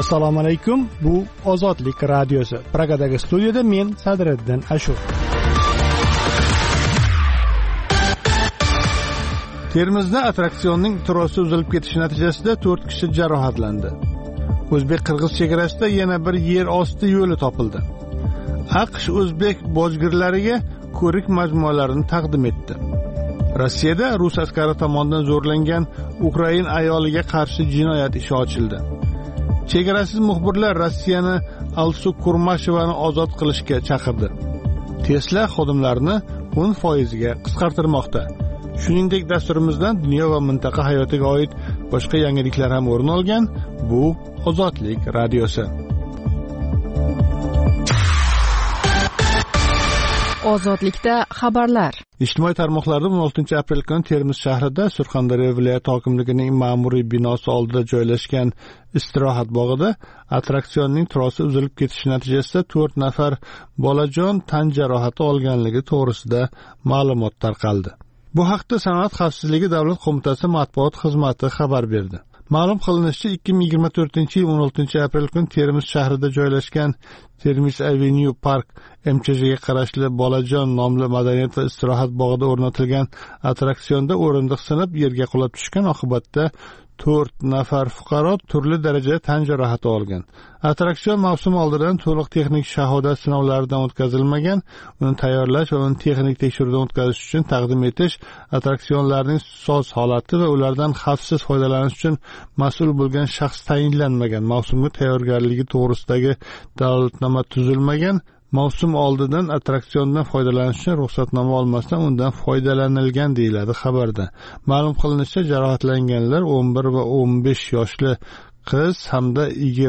Assalomu alaykum. Bu Ozodlik radiosi. Pragadagi studiyada men Sadriddin Ashur. Termizda attraksionning trosi uzilib ketishi natijasida 4 kishi jarohatlandi. O'zbek-qirg'iz chegarasida yana bir yer osti yo'li topildi. AQSh o'zbek bojgirlariga ko'rik majmualarini taqdim etdi. Rossiyada rus askari tomonidan zo'rlangan Ukrain ayoliga qarshi jinoyat ishi ochildi. Chegarasiz muxbirlar Rossiyani Alsu Kurmashevani ozod qilishga chaqirdi. Tesla xodimlarini 10% ga qisqartirmoqda. Shuningdek, dasturimizdan dunyo va mintaqa hayotiga oid boshqa yangiliklar ham o'rin olgan. Bu Ozodlik radiosi. Ozodlikda xabarlar. Ijtimoiy tarmoqlarda 16 aprel kuni Termiz shahrida Surxondaryo viloyat hokimligining ma'muriy binosi oldida joylashgan istirohat bog'ida attraksionning trosi uzilib ketishi natijasida 4 nafar bolajon tan jarohati olganligi to'g'risida ma'lumot tarqaldi. Bu haqda Sanoat xavfsizligi davlat qo'mitasi matbuot xizmati xabar berdi. Ma'lum qilinishicha, 2024-yil 16 aprel kuni Termiz shahrida joylashgan Termiz Avenue Park MCHga qarashli Bolajon nomli madaniyat va istirohat bog'ida o'rnatilgan attraksionda o'rindiq sinib yerga qulab tushgan, oqibatda 4 nafar fuqaro turli darajada tan jarohati olgan. Attraksion mavsum oldidan to'liq texnik shahodat sinovlaridan o'tkazilmagan. Uni tayyorlash va uni texnik tekshiruvdan o'tkazish uchun taqdim etish, attraksionlarning soz holati va ulardan xavfsiz foydalanish uchun mas'ul bo'lgan shaxs tayinlanmagan. Mavsumga tayyorgarligi to'g'risidagi dalolatnoma tuzilmagan. Mavsum oldidan attraksiondan foydalanish uchun ruxsatnoma olmasdan undan foydalanilgan deyiladi xabarda. Ma'lum qilinishicha, jarohatlanganlar 11 va 15 yoshli qiz hamda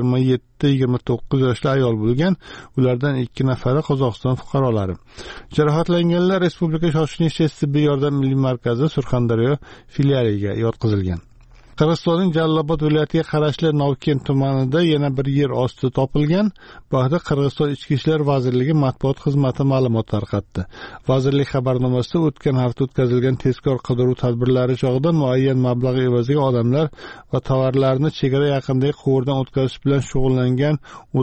27-29 yoshli ayol bo'lgan. Ulardan 2 nafari Qozog'iston fuqarolari. Jarohatlanganlar Respublika shoshilinch tibbiy yordam milliy markazi Surxondaryo filialiga yotqizilgan. Qirg'izistonning Jallobod viloyatiga qarashli Novken tumanida yana bir yer osti topilgan. Bu haqda Qirg'iziston Ichki ishlar vazirligi matbuot xizmati ma'lumot tarqatdi. Vazirlik xabarnomasida o'tgan hafta o'tkazilgan tezkor qidiruv tadbirlari chog'ida muayyan mablag' evaziga odamlar va tovarlarni chegara yaqinidagi quvurdan o'tkazish bilan shug'ullangan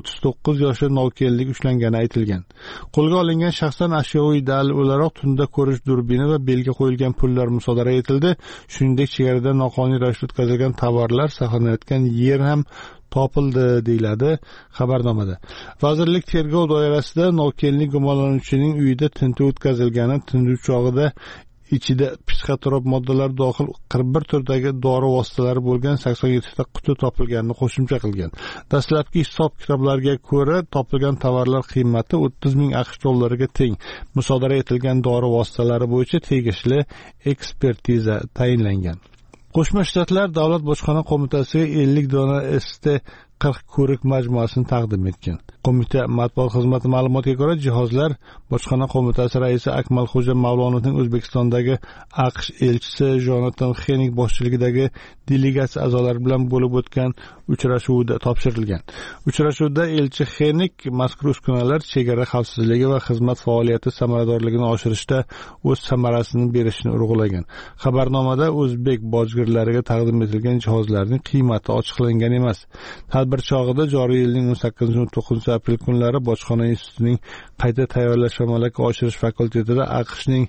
39 yoshli novkenlik ushlangani aytilgan. Qo'lga olingan shaxsdan ashyoviy dalil o'laroq tunda ko'rish durbini va belgi qo'yilgan pullar musodara etildi. Shuningdek, chegarada noqonuniy ravishda o'tkazilgan tovarlar saqlanayotgan yer ham topildi, deyiladi xabarnomada. Vazirlik tergov doirasida novkenlik gumonlanuvchining uyida tintuv o'tkazilgani, tintuv chog'ida ichida psixotrop moddalar dohil 41 turdagi dori vositalari bo'lgan 87 ta quti topilganini qo'shimcha qilgan. Dastlabki hisob kitoblarga ko'ra, topilgan tovarlar qiymati 30,000 AQSh dollariga teng. Musodara etilgan dori vositalari bo'yicha tegishli ekspertiza tayinlangan. Qo'shma Shtatlar Davlat bojxona qo'mitasiga 50 dona ST-40 ko'rik majmuasini taqdim etgan. Qo'mita matbuot xizmati ma'lumotiga ko'ra, jihozlar bojxona qo'mitasi raisi Akmalxo'ja Mavlonovning O'zbekistondagi AQSh elchisi Jonatan Xenik boshchiligidagi delegatsiya a'zolari bilan bo'lib o'tgan uchrashuvda topshirilgan. Uchrashuvda elchi Xenik mazkur uskunalar chegara xavfsizligi va xizmat faoliyati samaradorligini oshirishda o'z samarasini berishini urg'ulagan. Xabarnomada o'zbek bojgirlariga taqdim etilgan jihozlarning qiymati ochiqlangan emas. Tadbir chog'ida joriy yilning 18-19 aprel kunlari Bojxona institutining qayta tayyorlash va malaka oshirish fakultetida AQShning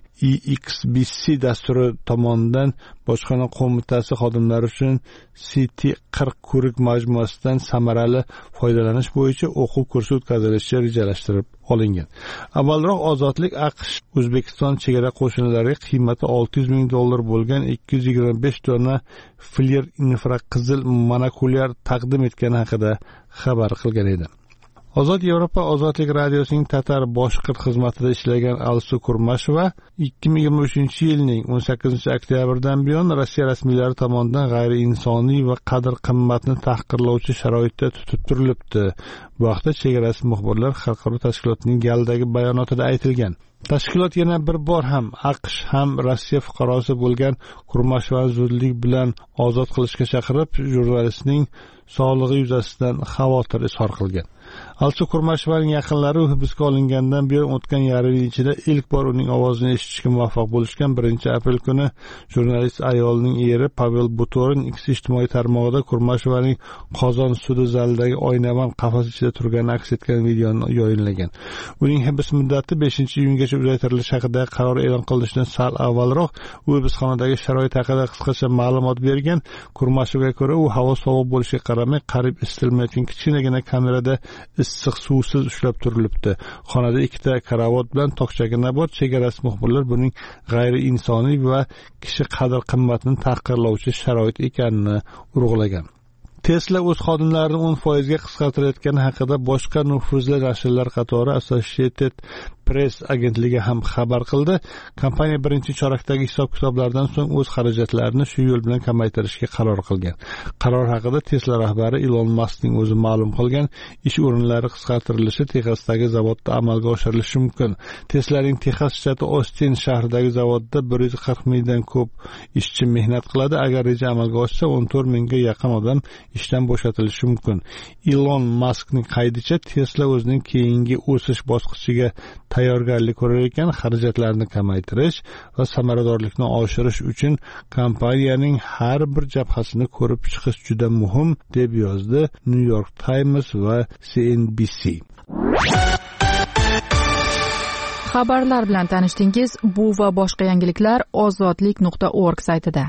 EXBC dasturi tomonidan Bojxona qo'mitasi xodimlari uchun CT-40 ko'rik majmuasidan samarali foydalanish bo'yicha o'quv kursi o'tkazilishi rejalashtirib olingan. Avvalroq Ozodlik AQSh O'zbekiston chegara qo'shinlariga qiymati $600,000 bo'lgan 225 dona Flir infraqizil monokulyar taqdim etgani haqida xabar qilgan edi. Ozod Yevropa Ozodlik radiosining Tatar boshqirt xizmatida ishlagan Alsu Kurmasheva 2023-yilning 18-oktyabrdan buyon Rossiya rasmiylari tomonidan g'ayriinsoniy va qadr-qimmatni tahqirlovchi sharoitda tutib turilibdi. Bu haqda chegarasiz muxbirlar xalqaro tashkilotining galdagi bayonotida aytilgan. Tashkilot yana bir bor ham AQSh ham Rossiya fuqarosi bo'lgan Kurmashevani zudlik bilan ozod qilishga chaqirib, jurnalistning sog'lig'i yuzasidan xavotir izhor qilgan. Alchi Kurmashovaning yaqinlari hibsga olingandan beri o'tgan yarim yil ichida ilk bor uning ovozini eshitishga muvaffaq bo'lishgan 1-aprel kuni jurnalist ayolning eri Pavel Butorin X ijtimoiy tarmog'ida Kurmashovaning Qozon sudi zalidagi oynavan qafas ichida turgani aks etgan videoni yayınlagan. Uning hibs muddati 5-iyungacha uzaytirilishi haqidagi qaror e'lon qilinishidan sal avvalroq u hibsxonadagi sharoit haqida qisqacha ma'lumot bergan. Kurmashovga ko'ra, u havo sovuq bo'lishiga qaramay qarib isitilmayotgan kichkinagina kamerada issiq suvsiz ushlab turilibdi. Xonada 2 karavot bilan tokchagina bor. Chegarasi muxbirlar buning g'ayriinsoniy va kishi qadr-qimmatini tahqirlovchi sharoit ekanini urg'ulagan. Tesla o'z xodimlarini 10% ga qisqartirayotgani haqida boshqa nufuzli nashrlar qatori Associated Press agentligi ham xabar qildi. Kompaniya birinchi chorakdagi hisob-kitoblardan so'ng o'z xarajatlarini shu yo'l bilan kamaytirishga qaror qilgan. Qaror haqida Tesla rahbari Elon Muskning o'zi ma'lum qilgan. Ish o'rinlari qisqartirilishi Texasdagi zavodda amalga oshirilishi mumkin. Tesla'ning Texas shtati Ostin shahridagi zavodda 140 mingdan ko'p ishchi mehnat qiladi. Agar reja amalga oshsa, 14 mingga yaqin odam ishdan bo'shatilishi mumkin. Elon Muskning qaydicha Tesla o'zining keyingi o'sish bosqichiga tayyorgarlik ko'rar ekan, xarajatlarni kamaytirish va samaradorlikni oshirish uchun kompaniyaning har bir jabhasini ko'rib chiqish juda muhim, deb yozdi New York Times va CNBC. Xabarlar bilan tanishdingiz. Bu va boshqa yangiliklar ozodlik.org saytida.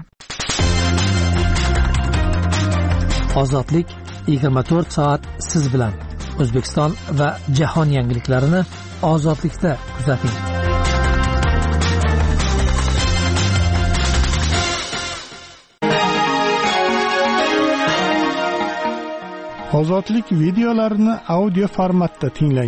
Ozodlik 24 soat siz bilan. O'zbekiston va jahon yangiliklarini Ozodlikda kuzating. Ozodlik videolarini audio formatda tinglang.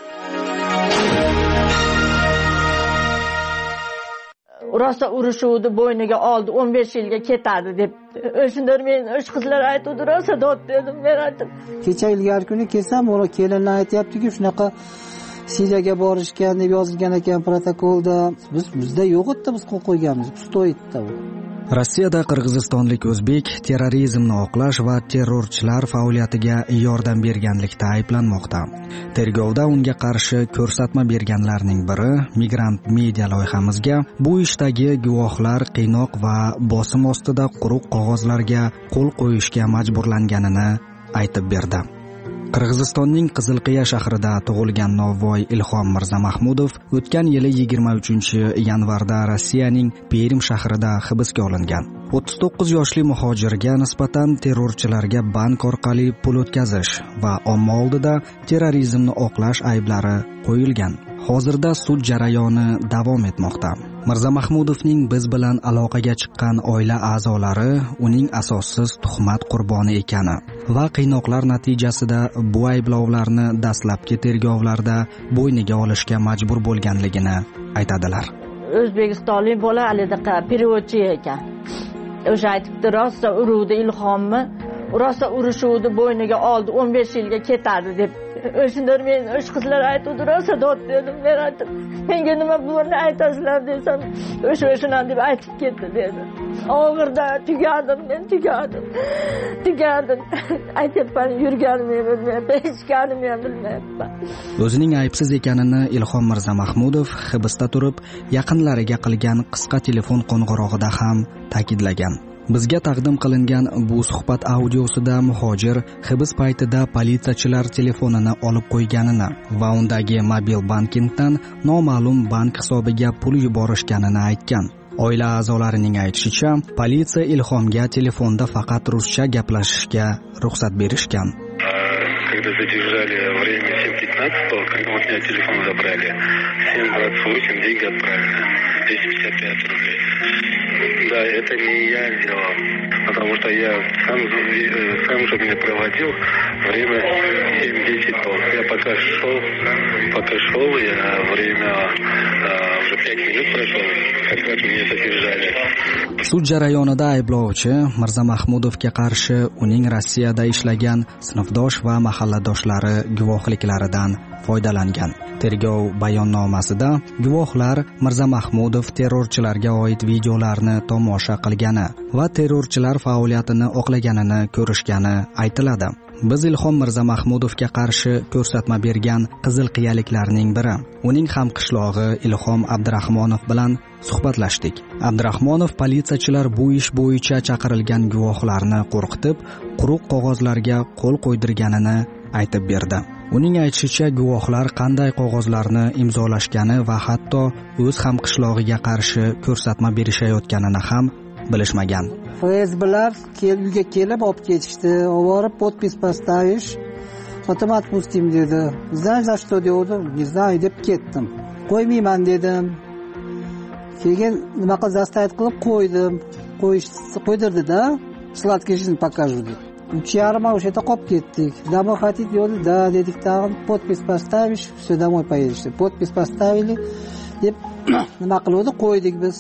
Rosa urushuvdi, bo'yniga oldi, 15 yilga ketadi deb. O'shunda men o'sh qizlar aytdi, rosa dod dedim, men aytdim. Kecha ilgari kuni kelsam, o'ra kelinlar aytayapti-ki, shunaqa Siriyaga borishgan deb yozilgan ekan protokolda. Bizda yo'q edi, biz qo'yib qo'yganmiz, pustoyitda u. Rossiyada qirg'izistonlik o'zbek terrorizmni oqlash va terrorchilar faoliyatiga yordam berganlikda ayblanmoqda. Tergovda unga qarshi ko'rsatma berganlarning biri Migrant Media loyihamizga bu ishdagi guvohlar qiynoq va bosim ostida quruq qog'ozlarga qo'l qo'yishga majburlanganini aytib berdi. Qirg'izistonning Qizilqiya shahrida tug'ilgan novvoy Ilhom Mirzamahmudov o'tgan yili 23-yanvarda Rossiyaning Perm shahrida hibsga olingan. 39 yoshli muhojirga nisbatan terrorchilarga bank orqali pul o'tkazish va omma oldida terrorizmni oqlash ayblari qo'yilgan. Hozirda sud jarayoni davom etmoqda. Mirzamahmudovning biz bilan aloqaga chiqqan oila a'zolari uning asossiz tuhmat qurboni ekani va qiynoqlar natijasida bu ayblovlarni dastlabki tergovlarda bo'yniga olishga majbur bo'lganligini aytadilar. O'zbekistonlik bola alidaqa periodchi ekan. O'sha aytibdi, rosa uruvdi Ilhomni, rosa urushuvdi, bo'yniga oldi, 15 yilga ketadi deb. O'shunda men o'sh qizlar aytdi, rosa dod dedim, men aytdim. Menga nima bo'ldi aytasizlar desam, o'shana deb aytib ketdi dedi. Og'irda tugadim, men tugadim. Aytibman, yurganimni bilmayapman, hechganimni ham bilmayapman. O'zining aybsiz ekanini Ilhom Mirzamahmudov hibsda turib yaqinlariga qilgan qisqa telefon qo'ng'irog'ida ham ta'kidlagan. Bizga taqdim qilingan bu suhbat audiosida muhojir hibs paytida politsiyachilar telefonini olib qo'yganini va undagi mobil bankingdan noma'lum bank hisobiga pul yuborishganini aytgan. Oila a'zolarining aytishicha, politsiya Ilhomga telefonda faqat ruscha gaplashishga ruxsat berishgan. Когда задержали время 7:15, когда у меня телефон забрали, 7:28 деньги отправили, 255 рублей. Да, это не я сделал, потому что я сам же меня проводил время 7:10 тонн. Я пока шел, я время уже 5 минут прошло, как раз меня задержали. Sud jarayonida ayblovchi Mirzamahmudovga qarshi uning Rossiyada ishlagan sinfdosh va mahalladoshlari guvohliklaridan foydalangan. Tergov bayonnomasida guvohlar Mirza Mahmudov terrorchilarga oid videolarni tomosha qilgani va terrorchilar faoliyatini oqlaganini ko'rishgani aytiladi. Biz Ilhom Mirza Mahmudovga qarshi ko'rsatma bergan qizilqiyaliklarning biri, uning hamqishlog'i Ilhom Abdurahmonov bilan suhbatlashdik. Abdurahmonov politsiyachilar bu ish bo'yicha chaqirilgan guvohlarni qo'rqitib, quruq qog'ozlarga qo'l qo'ydirganini aytib berdi. Uning aytishicha, guvohlar qanday qog'ozlarni imzolashgani va hatto o'z hamqishlog'iga qarshi ko'rsatma berishayotganini ham bilishmagan. FSBlar uyga kelib olib ketishdi. Oborib podpis поставишь, потом отпустим dedi. Знаешь, за что dedim? Не знаю deb ketdim. Qo'ymayman dedim. Keyin nima qilib zastavit qilib qo'ydim. Qo'ydirdi-da, sladkий жизнь покажу deb. 3:30 o'sha yerda qolib ketdik. Домой хотите? Dedi, да, dedik. Tag'in podpis поставишь, все домой поедешь. Podpis поставили deb nima qildi? Qo'ydik biz.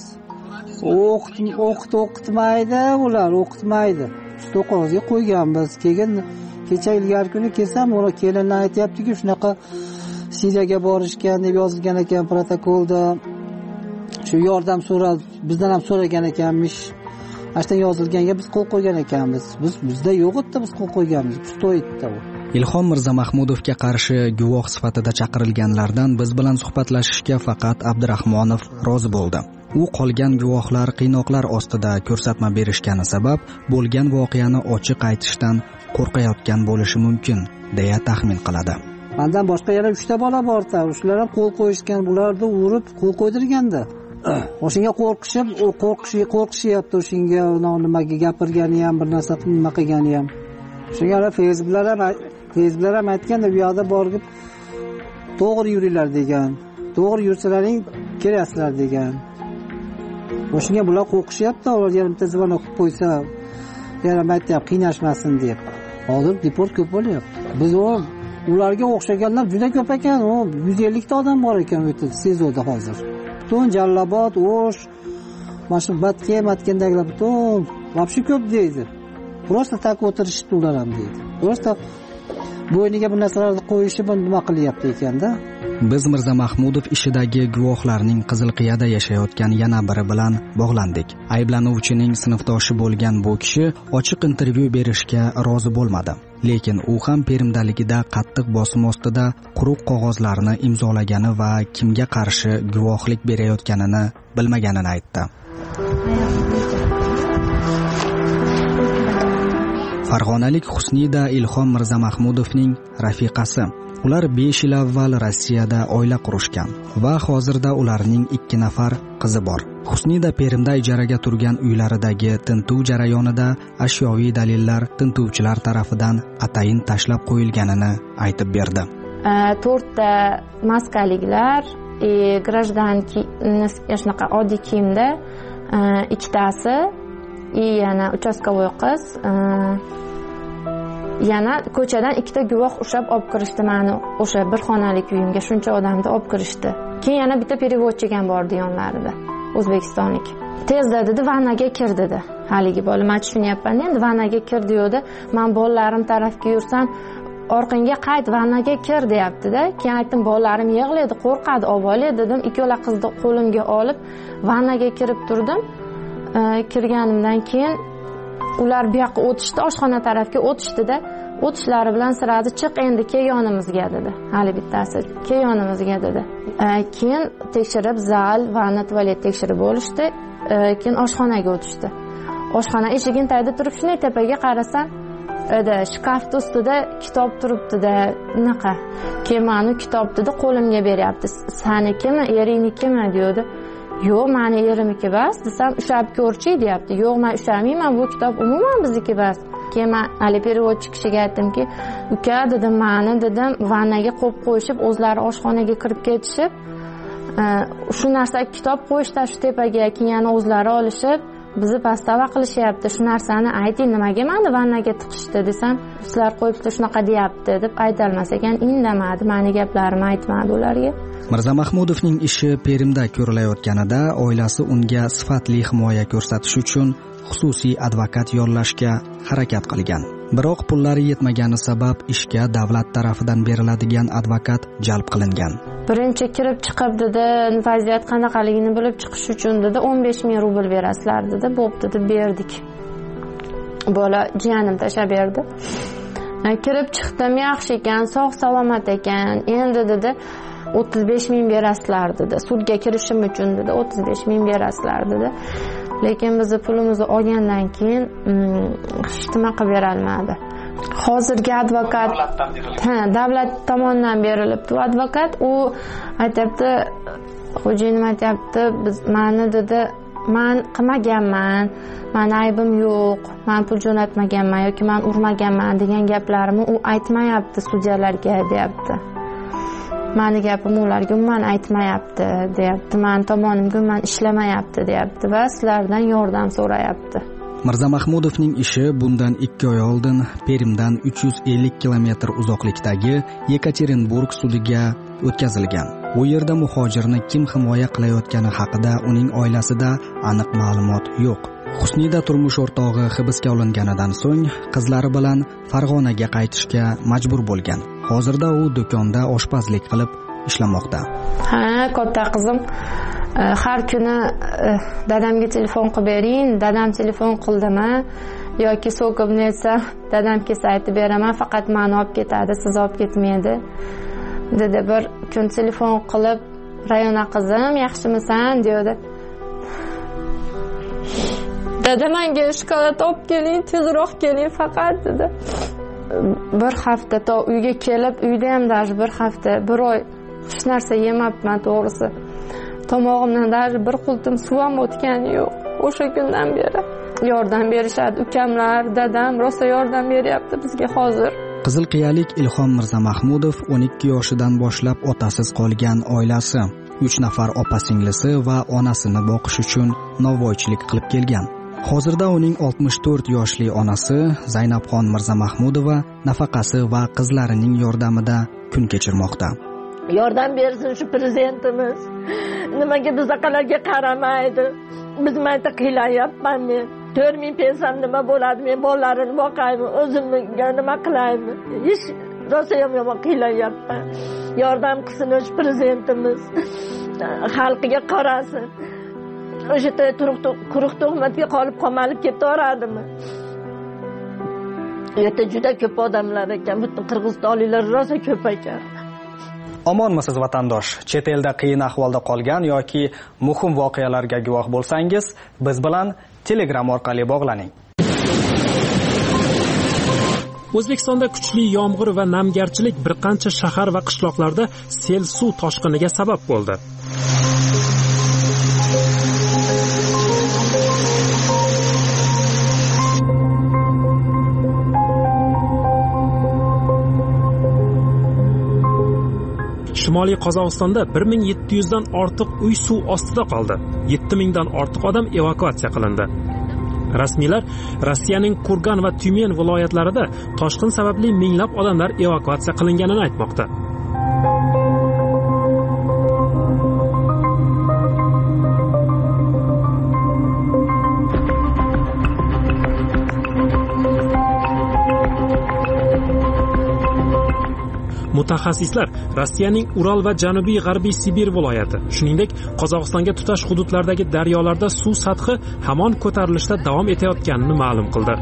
O'qitmaydi ular, o'qitmaydi. Stoqozga qo'yganmiz. Keyin kecha ilgari kuni kelsam, ular kelinlar aytayaptiki, shunaqa Siriyaga borishgan deb yozilgan ekan protokolda. Shu yordam so'rab, bizdan ham so'ragan ekanmish. Ashta yozilganga biz qo'l qo'ygan ekanmiz. Bizda yo'q edi, biz qo'l qo'yganmiz. Pustoydi u. Ilhom Mirza Mahmudovga qarshi guvoh sifatida chaqirilganlardan biz bilan suhbatlashishga faqat Abdurahmonov rozi bo'ldi. U qolgan guvohlar qiynoqlar ostida ko'rsatma berishgani sabab bo'lgan voqeani ochiq aytishdan qo'rqayotgan bo'lishi mumkin, deya taxmin qiladi. Mendan boshqa yana 3 ta bola bor-da, shular ham qo'l qo'yishgan, bularni urib qo'l qo'ydirganda. O'shinga qo'rqishyapti, o'shinga nimaga gapirgani ham, bir narsa nima qilgani ham. Shunga Facebooklar ham aytganda, bu yoqda borib to'g'ri yuringlar degan. To'g'ri yursalaring kelasizlar degan. O'shunga bular qo'rqishyapti, ular yarimta zvonok qilib qo'ysa, yana aytayapti qiynashmasin deb. Hozir deport ko'p bo'lyapti. Biz ularga o'xshaganlar juda ko'p ekan, 150 ta odam bor ekan o'tib sezoda hozir. Butun Jallobod, O'sh, mana shu Batkendagilar butun вообще ko'p deydi. Просто tak o'tirishibdi ular ham deydi. Просто bo'yniga bu narsalarni qo'yishi buni nima qilyapti ekanda. Biz Mirza Mahmudov ishidagi guvohlarning Qizilqiyada yashayotgan yana biri bilan bog'landik. Ayblanuvchining sinfdoshi bo'lgan bu kishi ochiq intervyu berishga rozi bo'lmadi. Lekin u ham Permdaligida qattiq bosim ostida quruq qog'ozlarni imzolagani va kimga qarshi guvohlik berayotganini bilmaganini aytdi. Farg'onalik Husnida Ilhom Mirza Mahmudovning rafiqasi. Ular 5 yil avval Rossiyada oila qurishgan va hozirda ularning 2 nafar qizi bor. Husnida Perimda ijaraga turgan uylaridagi tintuv jarayonida ashyoviy dalillar tintuvchilar tarafidan atayin tashlab qo'yilganini aytib berdi. 4 ta maskaliklar, grajdanki shunaqa oddiy kiyimda, ikkitasi, yana uchastkovoy qiz, yana ko'chadan 2 ta guvoh ushlab olib kirishdi meni o'sha bir xonalik uyimga, shuncha odamni olib kirishdi. Keyin yana bitta переводчик ham bordi yonlarida, o'zbekistonlik. Tezda dedi, vannaga kir dedi. Haligi bola, men tushunyapman, endi vannaga kir deydi. Men bolalarim tarafga yursam, orqangga qayt, vannaga kir deyapti-da. Keyin aytdim, bolalarim yig'laydi, qo'rqadi, olib dedim. Ikkola qizni qo'limga olib vannaga kirib turdim. Kirganimdan keyin ular bu yoqqa o'tishdi, oshxona tarafga o'tishdi-da. O'tishlari bilan siradi, chiq endi kel yonimizga dedi. Hali bittasi kel yonimizga dedi. Keyin tekshirib zal, vanna, tualet tekshirib olishdi. Keyin oshxonaga o'tishdi. Oshxona eshigini tagida turib, shunday tepaga qarasam, shkaf ustida kitob turibdi-da, unaqa. Keyin meni kitobni qo'limga beryapti. Sanikimi, erinigimi deydi. Yo'q, meni erimniki bas desam, ushlab ko'rchi deyapti. Yo'q, men ushlamayman, bu kitob umuman bizniki bas. Keyin men hali переводчик kishiga aytdimki, uka dedim, meni dedim, vannaga qo'yib qo'yishib, o'zlari oshxonaga kirib ketishib, shu narsa kitob qo'yishda shu tepaga, keyin yana o'zlari olishib, bizni pastava qilishyapti. Shu narsani ayting, nimaga meni vannaga tiqishdi desam, sizlar qo'yibdi shunaqa deyapti deb aytolmas ekan, indamadi, meni gaplarimni aytmadi ularga. Mirza Mahmudovning ishi Perimda ko'rilayotganida oilasi unga sifatli himoya ko'rsatish uchun xususiy advokat yollashga harakat qilgan. Biroq pullari yetmagani sabab ishga davlat tarafidan beriladigan advokat jalb qilingan. Birinchi kirib chiqib dedi, vaziyat qanaqaligini bilib chiqish uchun dedi 15 ming rubl berasizlar dedi. Bo'pti deb berdik. Bola jiyanim tashlab berdi. Kirib chiqdim, yaxshi ekan, sog' salomat ekan. Endi dedi 35 ming berasizlar dedi. Sudga kirishim uchun dedi 35 ming berasizlar dedi. Lekin biz pulimizni olgandan keyin hech nima qilib bera olmadi. Hozirgi advokat davlat tomonidan berilibdi. Advokat u aytibdi, xo'jayinim aytibdi, biz meni dedi, men qilmaganman, meni aybim yo'q, men pul jo'natmaganman yoki men urmaganman degan gaplarimni u aytmayapti sudyalarga deyapti. Meni gapim ularga umuman aytmayapti deyapti. Men tomonimga umuman ishlamayapti deyapti va sizlardan yordam so'rayapti. Mirzamahmudovning ishi bundan 2 oy oldin Perimdan 350 kilometr uzoqlikdagi Yekaterinburg sudiga o'tkazilgan. U yerda muhojirni kim himoya qilayotgani haqida uning oilasida aniq ma'lumot yo'q. Husnida turmush o'rtog'i hibsga olinganidan so'ng qizlari bilan Farg'onaga qaytishga majbur bo'lgan. Hozirda u do'konda oshpazlik qilib ishlamoqda. Katta qizim har kuni dadamga telefon qilib bering, dadam telefon qildimi yoki so'kib netsa, dadam kelsa aytib beraman, faqat meni olib ketadi, siz olib ketmaydi. Dedi bir kun telefon qilib, "Rayona qizim, yaxshimisan?" dedi. Dada menga shokolad olib keling, tezroq keling faqat dedi. Bir hafta to uyga kelib, uyda ham даже bir hafta, bir oy hech narsa yemabman to'g'risi. Tomog'imdan даже bir qultum suv ham o'tgani yo'q. O'sha kundan beri yordam berishadi. Ukamlar, dadam rosa yordam beryapti bizga hozir. Qizilqiyalik Ilhom Mirzamahmudov 12 yoshidan boshlab otasiz qolgan oilasi, 3 nafar opa-singlisi va onasini boqish uchun novvoychilik qilib kelgan. Hozirda uning 64 yoshli onasi Zaynabxon Mirzamahmudova nafaqasi va qizlarining yordamida kun kechirmoqda. Yordam bersin shu prezidentimiz. Nimaga bizaqalarga qaramaydi? Biz mayta qilyapman men. 4000 pensiyam nima bo'ladi? Men bolalarimni boqaymi, o'zimga nima qilaymi? Hech rosa yomon qilyapman. Yordam qilsin shu prezidentimiz. Xalqiga qarasin. O'sha quruq tuhmatga qolib qolmalib ketaveradimi? Yerda juda ko'p odamlar ekan, butun qirg'izistonliklar rosa ko'p ekan. Omonmisiz vatandosh? Chet elda qiyin ahvolda qolgan yoki muhim voqealarga guvoh bo'lsangiz, biz bilan Telegram orqali bog'laning. O'zbekistonda kuchli yomg'ir va namgarchilik bir qancha shahar va qishloqlarda sel suv toshqiniga sabab bo'ldi. Shimoliy Qozog'istonda 1700 dan ortiq uy suv ostida qoldi. 7000 dan ortiq odam evakuatsiya qilindi. Rasmiylar Rossiyaning Kurgan va Tyumen viloyatlarida toshqin sababli minglab odamlar evakuatsiya qilinganini aytmoqda. Mutaxassislar Rossiyaning Ural va Janubiy G'arbiy Sibir viloyati, shuningdek Qozog'istonga tutash hududlardagi daryolarda suv sathi hamon ko'tarilishda davom etayotganini ma'lum qildi.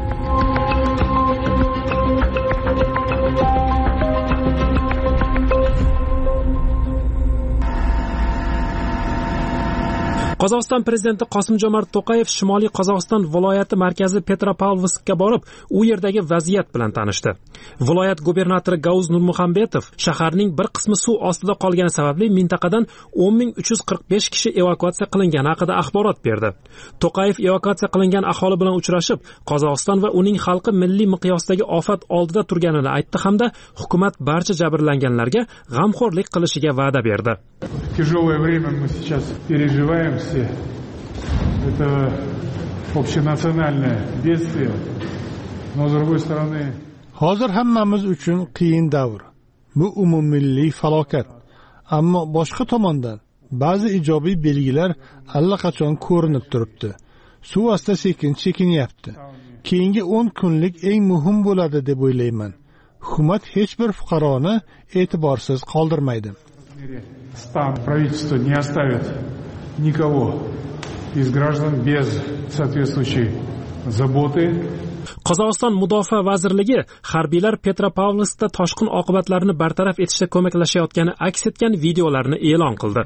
Qozog'iston prezidenti Qosim-Jomart To'qayev Shimoliy Qozog'iston viloyati markazi Petropavlovskga borib, u yerdagi vaziyat bilan tanishdi. Viloyat gubernatori Gavuz Nurmuhammedov shaharning bir qismi suv ostida qolgani sababli mintaqadan 10345 kishi evakuatsiya qilingani haqida axborot berdi. To'qayev evakuatsiya qilingan aholi bilan uchrashib, Qozog'iston va uning xalqi milliy miqyosdagi ofat oldida turganini aytdi hamda hukumat barcha jabrlanganlarga g'amxo'rlik qilishiga va'da berdi. Тяжелое время мы сейчас переживаем все. Это общенациональное бедствие. Но с другой стороны... Hozir hammamiz uchun qiyin davr. Bu umummilliy falokat. Ammo boshqa tomondan ba'zi ijobiy belgilar allaqachon ko'rinib turibdi. Suv asta sekin chekinyapti. keyingi 10 kunlik eng muhim bo'ladi deb o'ylayman. Hukumat hech bir fuqaroni e'tiborsiz qoldirmaydi. Правительство не оставит никого из граждан без соответствующей заботы. Qozog'iston Mudofaa vazirligi harbiylar Petropavlovskda toshqin oqibatlarini bartaraf etishda ko'maklashayotgani aks etgan videolarni e'lon qildi.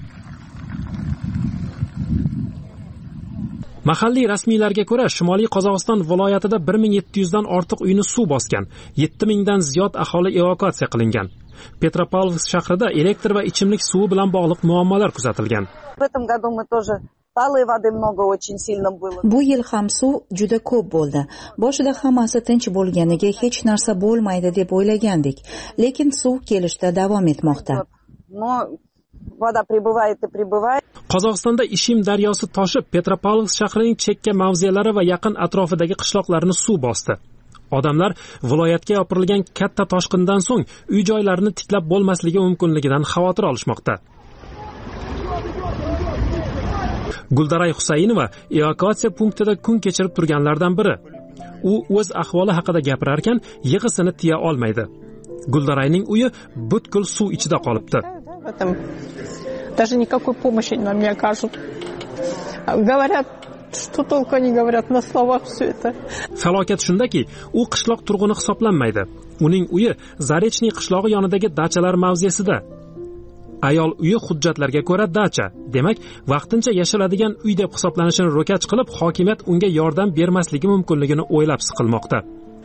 Mahalliy rasmiylarga ko'ra, Shimoliy Qozog'iston viloyatida 1700 dan ortiq uyni suv bosgan, 7000 dan ziyod aholi evakuatsiya qilingan. Petropavlovsk shahrida elektr va ichimlik suvi bilan bog'liq muammolar kuzatilgan. Bu yil ham suv juda ko'p bo'ldi. Boshida hammasi tinch bo'lganiga hech narsa bo'lmaydi deb o'ylagandik, lekin suv kelishda davom etmoqda. Qozog'istonda Ishim daryosi toshib, Petropavlovsk shahrining chekka mavzelari va yaqin atrofidagi qishloqlarni suv bosdi. Odamlar viloyatga yopirilgan katta toshqindan so'ng uy-joylarini tiklab bo'lmasligi mumkinligidan xavotir olishmoqda. Guldaray Husaynova evakuatsiya punktida kun kechirib turganlardan biri. U o'z ahvoli haqida gapirar ekan, yig'isini tiya olmaydi. Guldarayning uyi butkul suv ichida qolibdi. Даже никакой помощи нам не окажут. Говорят, что только они говорят на словах все это. Falokat shundaki, u qishloq turg'uni hisoblanmaydi. Uning uyi Zarechniy qishlog'i yonidagi dachalar mavzesida. Ayol uyi hujjatlarga ko'ra dacha, demak, vaqtincha yashiladigan uy deb hisoblanishini ro'kach qilib, hokimiyat unga yordam bermasligi mumkinligini o'ylab siqilmoqda.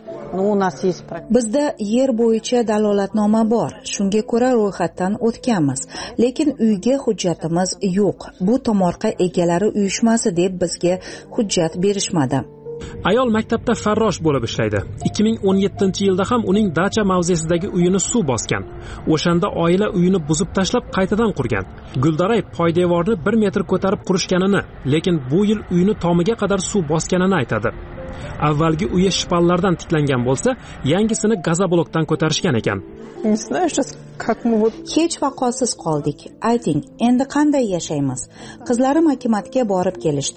Bizda yer bo'yicha dalolatnoma bor. Shunga ko'ra ro'yxatdan o'tganmiz, lekin uyga hujjatimiz yo'q. Bu tomorqa egalari uyushmasi deb bizga hujjat berishmadi. Ayol maktabda farrosh bo'lib ishlaydi. 2017-yilda ham uning dacha mavzesidagi uyini suv bosgan. O'shanda oila uyini buzib tashlab qaytadan qurgan. Guldaray poydevorni 1 metr ko'tarib qurishganini, lekin bu yil uyini tomiga qadar suv bosganini aytadi. Avvalgi uyi shpallardan tiklangan bo'lsa, yangisini gazoblokdan ko'tarishgan ekan. Hech vaqosiz qoldik. Ayting, endi qanday yashaymiz? Qizlarim hukumatga borib kelishdi.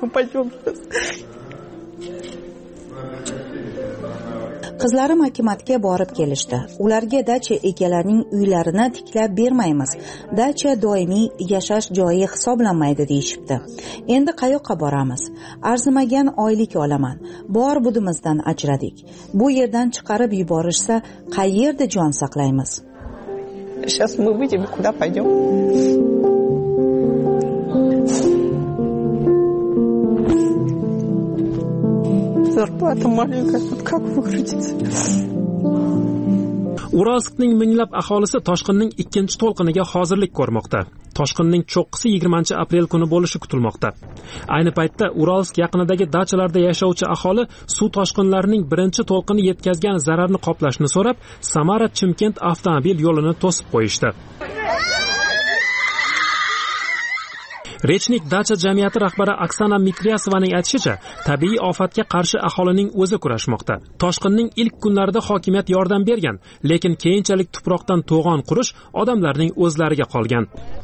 Qizlarim hukumatga borib kelishdi. Ularga dacha egalarining uylarini tiklab bermaymiz. Dacha doimiy yashash joyi hisoblanmaydi deyishibdi. Endi qayoqqa boramiz? Arzimagan oylik olaman. Bor budimizdan ajradik. Bu yerdan chiqarib yuborishsa, qayerda jon saqlaymiz? Сейчас мы выйдем, куда пойдем? Зарплата маленькая, как выкрутиться? Uralskning minglab aholisi toshqinning ikkinchi to'lqiniga hozirlik ko'rmoqda. Toshqinning cho'qqisi 20-aprel kuni bo'lishi kutilmoqda. Ayni paytda Uralsk yaqinidagi dachalarda yashovchi aholi suv toshqinlarining birinchi to'lqini yetkazgan zararni qoplashni so'rab, Samara-Chimkent avtomobil yo'lini to'sib qo'yishdi. Rechnik dacha jamiyati rahbari Oksana Mitriyasovaning aytishicha, tabiiy ofatga qarshi aholining o'zi kurashmoqda. Toshqinning ilk kunlarida hokimiyat yordam bergan, lekin keyinchalik tuproqdan to'g'on qurish odamlarning o'zlariga qolgan.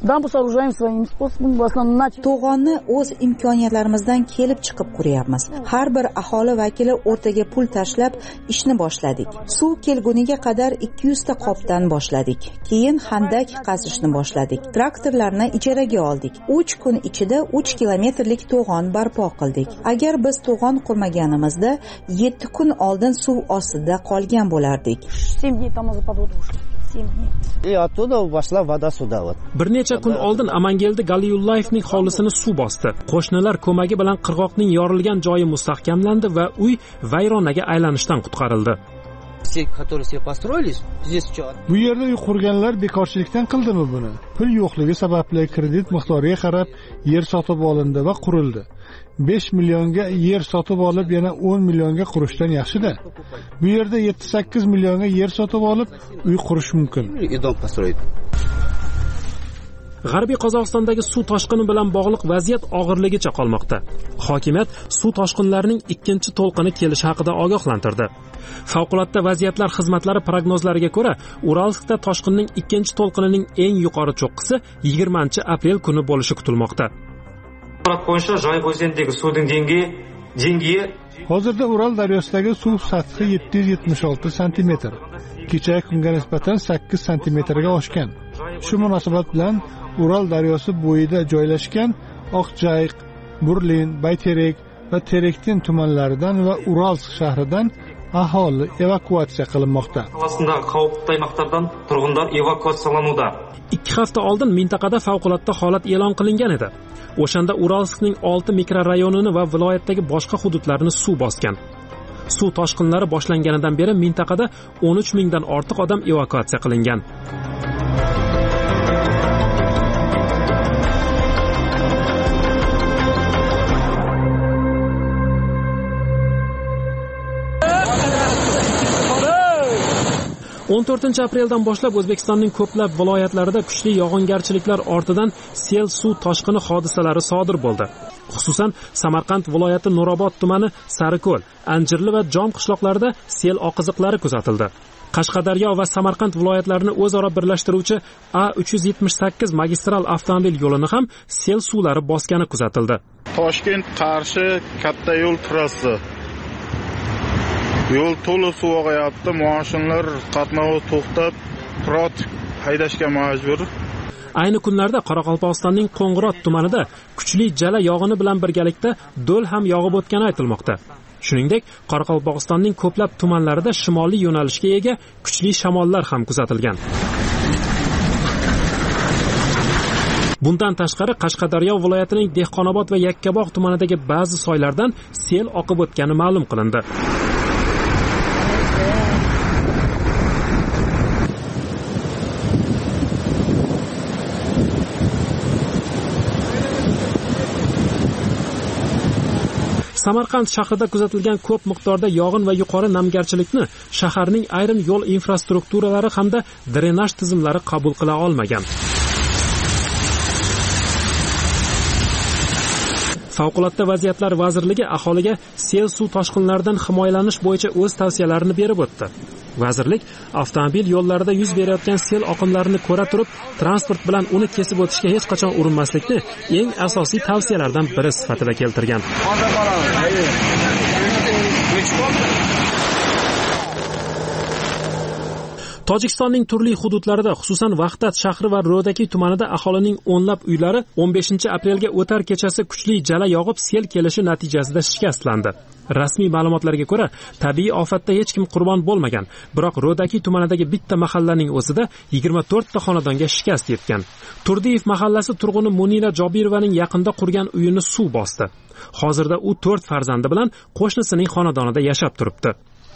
To'g'onni o'z imkoniyatlarimizdan kelib chiqib quryapmiz. Har bir aholi vakili o'rtaga pul tashlab ishni boshladik. Suv kelguniga qadar 200 ta qopdan boshladik. Keyin handak qazishni boshladik. Traktorlarni ijaraga oldik. 3 kun ichida 3 kilometrlik to'g'on barpo qildik. Agar biz to'g'on qurmaganimizda 7 kun oldin suv ostida qolgan bo'lardik. Bir necha kun oldin Amangeldi Galiyullayevning hovlisini suv bosdi. Qo'shnilar ko'magi bilan qirg'oqning yorilgan joyi mustahkamlandi va uy vayronaga aylanishdan qutqarildi. Bu yerda uy qurganlar bekorchilikdan qildimi buni? Pul yo'qligi sababli kredit miqdoriga qarab yer sotib olindi va qurildi. 5 millionga yer sotib olib yana 10 millionga qurishdan yaxshi-da. Bu yerda 7-8 millionga yer sotib olib uy qurish mumkin. G'arbiy Qozog'istondagi suv toshqini bilan bog'liq vaziyat og'irligicha qolmoqda. Hokimiyat suv toshqinlarining ikkinchi to'lqini kelishi haqida ogohlantirdi. Favqulodda vaziyatlar xizmatlari prognozlariga ko'ra, Uralskda toshqinning ikkinchi to'lqinining eng yuqori cho'qqisi 20-aprel kuni bo'lishi kutilmoqda. Bo'yicha Joy o'zendagi suvning dengiyi Hozirda Ural daryosidagi suv sathi 776 cm. Kecha kunga nisbatan 8 cm ga oshgan. Shu munosabat bilan Ural daryosi bo'yida joylashgan Oqjayiq, Burlin, Bayterek va Terektin tumanlaridan va Uralsk shahridan aholi evakuatsiya qilinmoqda. Ikki hafta oldin mintaqada favqulodda holat e'lon qilingan edi. O'shanda Uralskning 6 mikrorayonini va viloyatdagi boshqa hududlarni suv bosgan. Suv toshqinlari boshlanganidan beri mintaqada 13 mingdan ortiq odam evakuatsiya qilingan. 14-apreldan boshlab O'zbekistonning ko'plab viloyatlarida kuchli yog'ingarchiliklar ortidan sel suv toshqini hodisalari sodir bo'ldi. Xususan, Samarqand viloyati Nurobod tumani Sariko'l, Anjirli va Jom qishloqlarida sel oqiziqlari kuzatildi. Qashqadaryo va Samarqand viloyatlarini o'zaro birlashtiruvchi A378 magistral avtomobil yo'lini ham sel suvlari bosgani kuzatildi. Toshkent-Qarshi katta yo'l trassasi. Yo'l to'liq suv og'ayapti, mashinalar qatnovi to'xtab, trot haydashga majbur. Ayni kunlarda Qoraqalpog'istonning Qo'ng'irot tumanida kuchli jala yog'ini bilan birgalikda do'l ham yog'ib o'tgani aytilmoqda. Shuningdek, Qoraqalpog'istonning ko'plab tumanlarida shimoliy yo'nalishga ega kuchli shamollar ham kuzatilgan. Bundan tashqari Qashqadaryo viloyatining Dehqonobod va Yakkabog' tumanidagi ba'zi soylardan sel oqib o'tgani ma'lum qilindi. Samarqand shahrida kuzatilgan ko'p miqdorda yog'in va yuqori namgarchilikni shaharning ayrim yo'l infrastrukturalari hamda drenaj tizimlari qabul qila olmagan. Favqulodda vaziyatlar vazirligi aholiga sel suv toshqinlaridan himoyalanish bo'yicha o'z tavsiyalarini berib o'tdi. Vazirlik avtomobil yo'llarida yuz berayotgan sel oqimlarini ko'ra turib, transport bilan uni kesib o'tishga hech qachon urinmaslikni eng asosiy tavsiyalardan biri sifatida keltirgan. Tojikistonning turli hududlarida, xususan Vahdat shahri va Ro'daki tumanida aholining o'nlab uylari 15-aprelga o'tar kechasi kuchli jala yog'ib sel kelishi natijasida shikastlandi. Rasmiy ma'lumotlarga ko'ra, tabiiy ofatda hech kim qurbon bo'lmagan, biroq Ro'daki tumanidagi bitta mahallaning o'zida 24 ta xonadonga shikast yetgan. Turdiyev mahallasi turg'uni Munira Jobirovaning yaqinda qurgan uyini suv bosdi. Hozirda u 4 farzandi bilan qo'shnisining xonadonida yashab turibdi.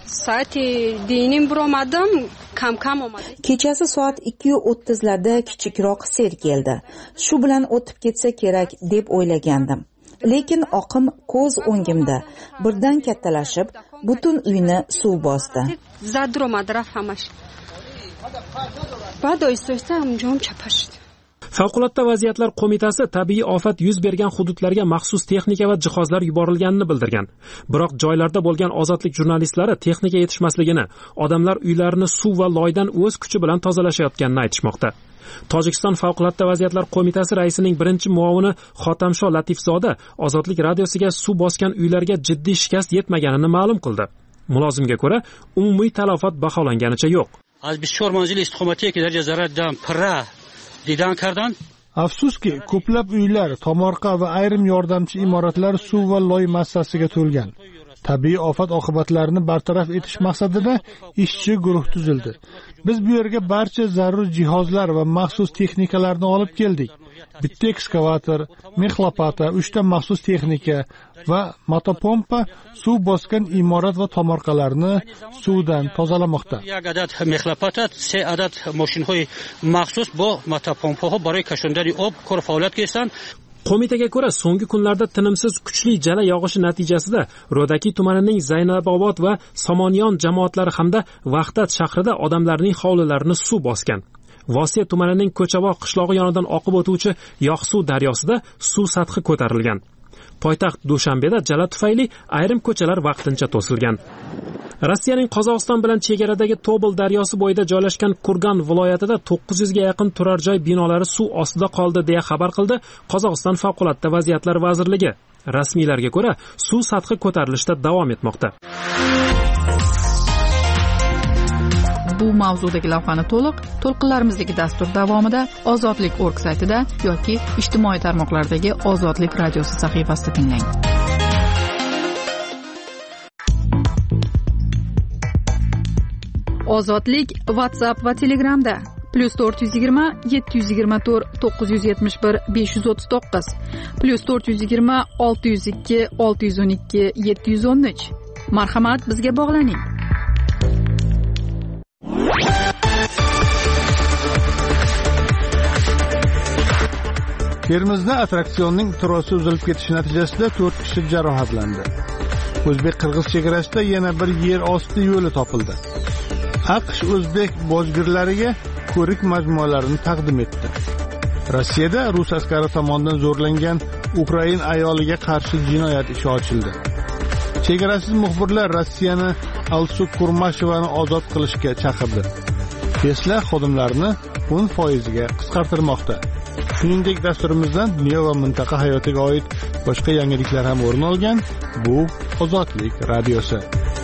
Kechasi soat 2:30 larda kichikroq sel keldi. Shu bilan o'tib ketsa kerak deb o'ylagandim. Lekin oqim ko'z o'ngimda birdan kattalashib, butun uyni suv bosdi. Favqulodda vaziyatlar qo'mitasi tabiiy ofat yuz bergan hududlarga maxsus texnika va jihozlar yuborilganini bildirgan. Biroq joylarda bo'lgan ozodlik jurnalistlari texnika yetishmasligini, odamlar uylarini suv va loydan o'z kuchi bilan tozalashayotganini aytishmoqda. Tojikiston favqulodda vaziyatlar qo'mitasi raisining birinchi muovini Xotamsho Latifzoda ozodlik radiosiga suv bosgan uylarga jiddiy shikast yetmaganini ma'lum qildi. Mulozimga ko'ra, umumiy talafot baholanganicha yo'q. Afsuski, ko'plab uylar, tomorqa va ayrim yordamchi imoratlar suv va loy massasiga to'lgan. Tabiiy ofat oqibatlarini bartaraf etish maqsadida ishchi guruh tuzildi. Biz bu yerga barcha zarur jihozlar va maxsus texnikalarni olib keldik. Bitta ekskavator, mexlopata, 3 ta maxsus texnika va motopompa suv bosgan imorat va tomorqalarni suvdan tozalamoqda. Mexlopata 3 adat mashinahoi maxsus bo motopompaha برای کشاندن آب کار فعالیت کردند. Qo'mitaga ko'ra, so'nggi kunlarda tinimsiz kuchli jala yog'ishi natijasida Ro'daki tumanining Zaynabobod va Somoniyon jamoatlari hamda Vahdat shahrida odamlarning hovlilarini suv bosgan. Vosiya tumanining Ko'chavoq qishlog'i yonidan oqib o'tuvchi Yoqsuv daryosida suv sathi ko'tarilgan. Poytaxt Dushanbeda jala tufayli ayrim ko'chalar vaqtincha to'silgan. Rossiyaning Qozog'iston bilan chegaradagi Tobol daryosi bo'yida joylashgan Kurgan viloyatida 900 ga yaqin turar joy binolari suv ostida qoldi deya xabar qildi Qozog'iston favqulodda vaziyatlar vazirligi. Rasmiylarga ko'ra, suv sathi ko'tarilishda davom etmoqda. Bu mavzudagi lavhani to'lqinlarimizdagi dastur davomida ozodlik.org saytida yoki ijtimoiy tarmoqlardagi Ozodlik radiosi sahifasida tinglang. Ozodlik WhatsApp va Telegramda +420 724 971 539 +420 602 612 713. Marhamat, bizga bog'laning. Termizda attraksionning trosi uzilib ketishi natijasida 4 kishi jarohatlandi. O'zbek-qirg'iz chegarasida yana bir yer osti yo'li topildi. AQSh o'zbek bojgirlariga ko'rik majmualarini taqdim etdi. Rossiyada rus askari tomonidan zo'rlangan Ukrain ayoliga qarshi jinoyat ishi ochildi. Chegarasiz muxbirlar Rossiyani Alsuk Kurmashevani ozod qilishga chaqirdi. Tesla xodimlarini 10% ga qisqartirmoqda. Shuningdek, dasturimizdan dunyo va mintaqa hayotiga oid boshqa yangiliklar ham o'rin olgan. Bu Ozodlik radiosi.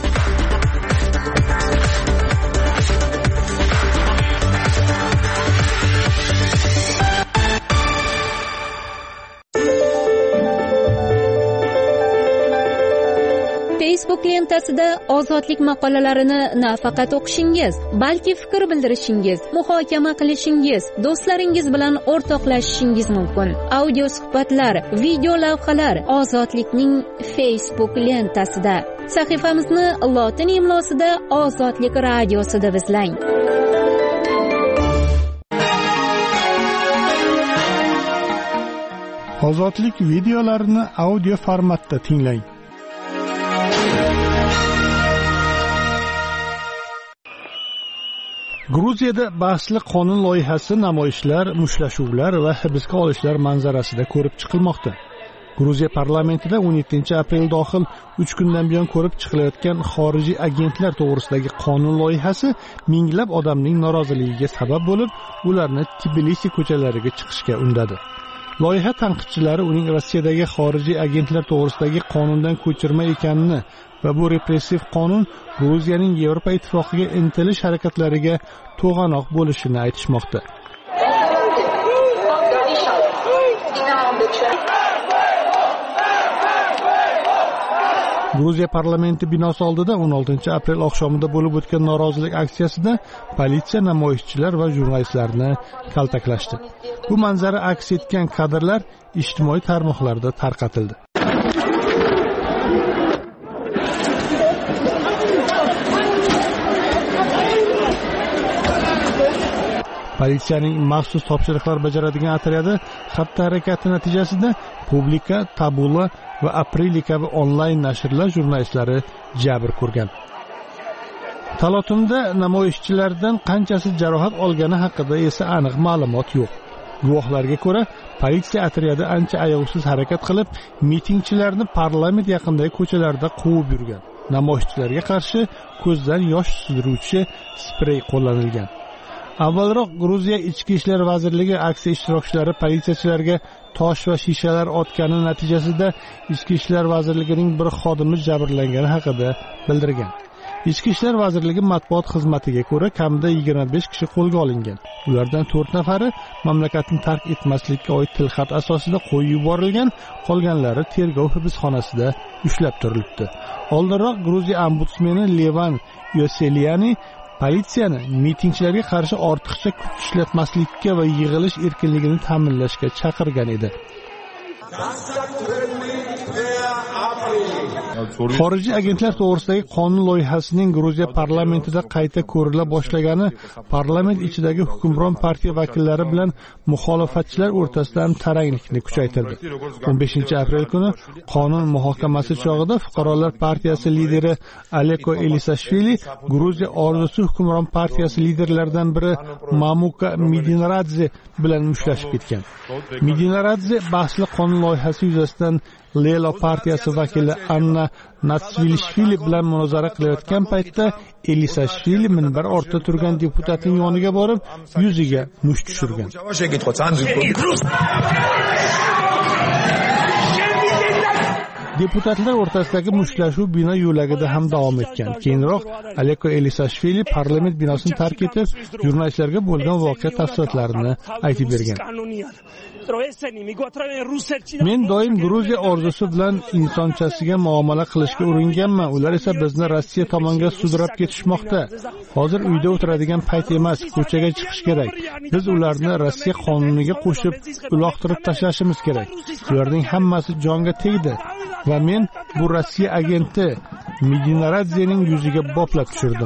Facebook lentasida ozodlik maqolalarini nafaqat o'qishingiz, balki fikr bildirishingiz, muhokama qilishingiz, do'stlaringiz bilan o'rtoqlashishingiz mumkin. Audio suhbatlar, video lavhalar Ozodlikning Facebook lentasida. Sahifamizni lotin imlosida Ozodlik radiosida izlang. Ozodlik videolarini audio formatda tinglang. Gruziyada bahsli qonun loyihasi namoyishlar, mushtlashuvlar va hibsga olishlar manzarasida ko'rib chiqilmoqda. Gruziya parlamentida 17-aprel dohil 3 kundan buyon ko'rib chiqilayotgan xorijiy agentlar to'g'risidagi qonun loyihasi minglab odamning noroziligiga sabab bo'lib, ularni Tbilisi ko'chalariga chiqishga undadi. Loyiha tanqidchilari uning Rossiyadagi xorijiy agentlar to'g'risidagi qonundan ko'chirma ekanini va bu repressiv qonun Gruziyaning Yevropa ittifoqiga intilish harakatlariga to'g'anoq bo'lishini aytishmoqda. Gruziya parlamenti binosi oldida 16-aprel oqshomida bo'lib o'tgan norozilik aksiyasida politsiya namoyishchilar va jurnalistlarni kaltaklashdi. Bu manzara aks etgan kadrlar ijtimoiy tarmoqlarda tarqatildi. Politsiyaning maxsus topshiriqlar bajaradigan otryadi xatti harakati natijasida Publika, Tabula va Aprili kabi onlayn nashrlar jurnalistlari jabr ko'rgan. Talotumda namoyishchilardan qanchasi jarohat olgani haqida esa aniq ma'lumot yo'q. Guvohlarga ko'ra, politsiya otryadi ancha ayovsiz harakat qilib, mitingchilarni parlament yaqinidagi ko'chalarda quvib yurgan. Namoyishchilarga qarshi ko'zdan yosh sizdiruvchi sprey qo'llanilgan. Avvalroq Gruziya Ichki ishlar vazirligi aksiya ishtirokchilari politsiyachilarga tosh va shishalar otgani natijasida Ichki ishlar vazirligining bir xodimi jabrlangani haqida bildirgan. Ichki ishlar vazirligi matbuot xizmatiga ko'ra, kamida 25 kishi qo'lga olingan. Ulardan 4 nafari mamlakatni tark etmaslikka oid tilxat asosida qo'yib yuborilgan, qolganlari tergov hibsxonasida ushlab turilibdi. Oldinroq Gruziya ombudsmeni Levan Yoseliani politsiyani mitingchilarga qarshi ortiqcha kuch ishlatmaslikka va yig'ilish erkinligini ta'minlashga chaqirgan edi. Xorijiy agentlar to'g'risidagi qonun loyihasining Gruziya parlamentida qayta ko'rila boshlagani parlament ichidagi hukmron partiya vakillari bilan muxolifatchilar o'rtasida ham taranglikni kuchaytirdi. 15-aprel kuni qonun muhokamasi chog'ida Fuqarolar partiyasi lideri Aleko Elisashvili Gruziya orzusi hukmron partiyasi liderlaridan biri Mamuka Midinaradze bilan mushtlashib ketgan. Midinaradze bahsli qonun loyihasi yuzasidan Lelo partiyasi vakili Anna Natsvilishvili bilan munozara qilayotgan paytda Elisashvili minbar ortida turgan deputatning yoniga borib, yuziga musht tushirgan. Deputatlar o'rtasidagi mushtlashuv bino yo'lagida ham davom etgan. Keyinroq Aleko Elisashvili parlament binosini tark etib, jurnalistlarga bo'lgan voqea tafsilotlarini aytib bergan. Men doim Gruziya orzusi bilan insonchasiga muomala qilishga uringanman. Ular esa bizni Rossiya tomonga sudrab ketishmoqda. Hozir uyda o'tiradigan payt emas, ko'chaga chiqish kerak. Biz ularni Rossiya qonuniga qo'shib, uloqtirib tashlashimiz kerak. Ularning hammasi jonga tegdi va men bu Rossiya agenti Medinaradzening yuziga boplab tushirdim.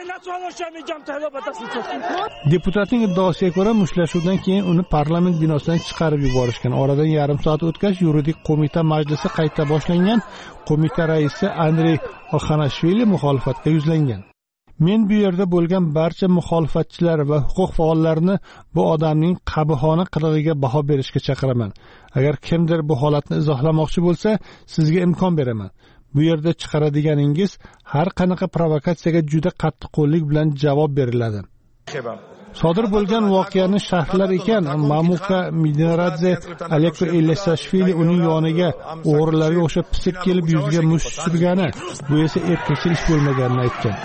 Deputatning iddaosiga ko'ra, mushlashuvdan keyin uni parlament binosidan chiqarib yuborishgan. Oradan yarim soat o'tgach, yuridik qo'mita majlisi qayta boshlangan. Qo'mita raisi Andrey Oxanashvili muxolifatga yuzlangan. Men bu yerda bo'lgan barcha muxolifatchilar va huquq faollarini bu odamning qabihona qilig'iga baho berishga chaqiraman. Agar kimdir bu holatni izohlamoqchi bo'lsa, sizga imkon beraman. Bu yerda chiqaradiganingiz har qanaqa provokatsiyaga juda qattiqqo'llik bilan javob beriladi. Sodir bo'lgan voqeani sharhlar ekan, Mamuka Medinaradze Aleko Elisashvili uning yoniga o'g'rilarga o'xshab pisib kelib yuziga musht tushirgani, bu esa erkakcha ish bo'lmaganini aytgan.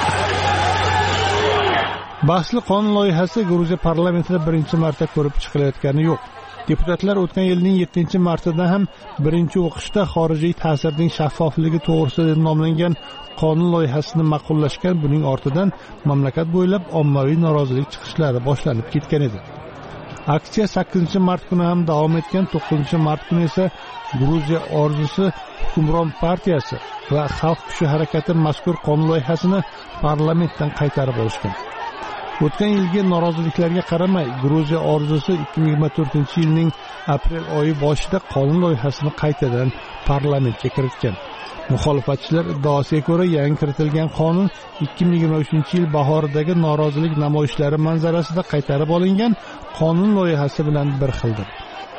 Bahsli qonun loyihasi Gruziya parlamentida birinchi marta ko'rib chiqilayotgani yo'q. Deputatlar o'tgan yilning 7-martida ham birinchi o'qishda xorijiy ta'sirning shaffofligi to'g'risida deb nomlangan qonun loyihasini ma'qullashgan. Buning ortidan mamlakat bo'ylab ommaviy norozilik chiqishlari boshlanib ketgan edi. Aksiya 8-mart kuni ham davom etgan. 9-mart kuni esa Gruziya orzusi hukmron partiyasi va xalq kuchi harakati mazkur qonun loyihasini parlamentdan qaytarib olishgan. O'tgan yilgi noroziliklarga qaramay, Gruziya orzusi 2024-yilning aprel oyi boshida qonun loyihasini qaytadan parlamentga kiritgan. Muxolifatchilar iddaosiga ko'ra, yangi kiritilgan qonun 2023-yil bahoridagi norozilik namoyishlari manzarasida qaytarib olingan qonun loyihasi bilan bir xildir.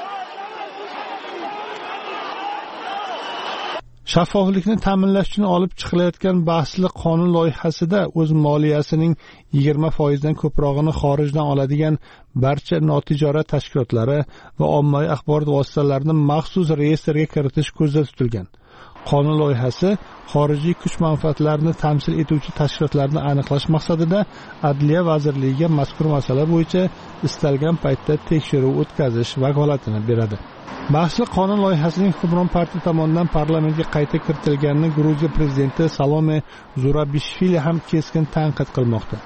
Shaffoflikni ta'minlash uchun olib chiqilayotgan bahsli qonun loyihasida o'z moliyasining 20% dan ko'prog'ini xorijdan oladigan barcha notijorat tashkilotlari va ommaviy axborot vositalarini maxsus reyestrga kiritish ko'zda tutilgan. Qonun loyihasi xorijiy kuch manfaatlarini tamsil etuvchi tashkilotlarni aniqlash maqsadida Adliya vazirligiga mazkur masala bo'yicha istalgan paytda tekshiruv o'tkazish vakolatini beradi. Bahsli qonun loyihasining hukmron partiya tomonidan parlamentga qayta kiritilganini Gruziya prezidenti Salome Zurabishvili ham keskin tanqid qilmoqda.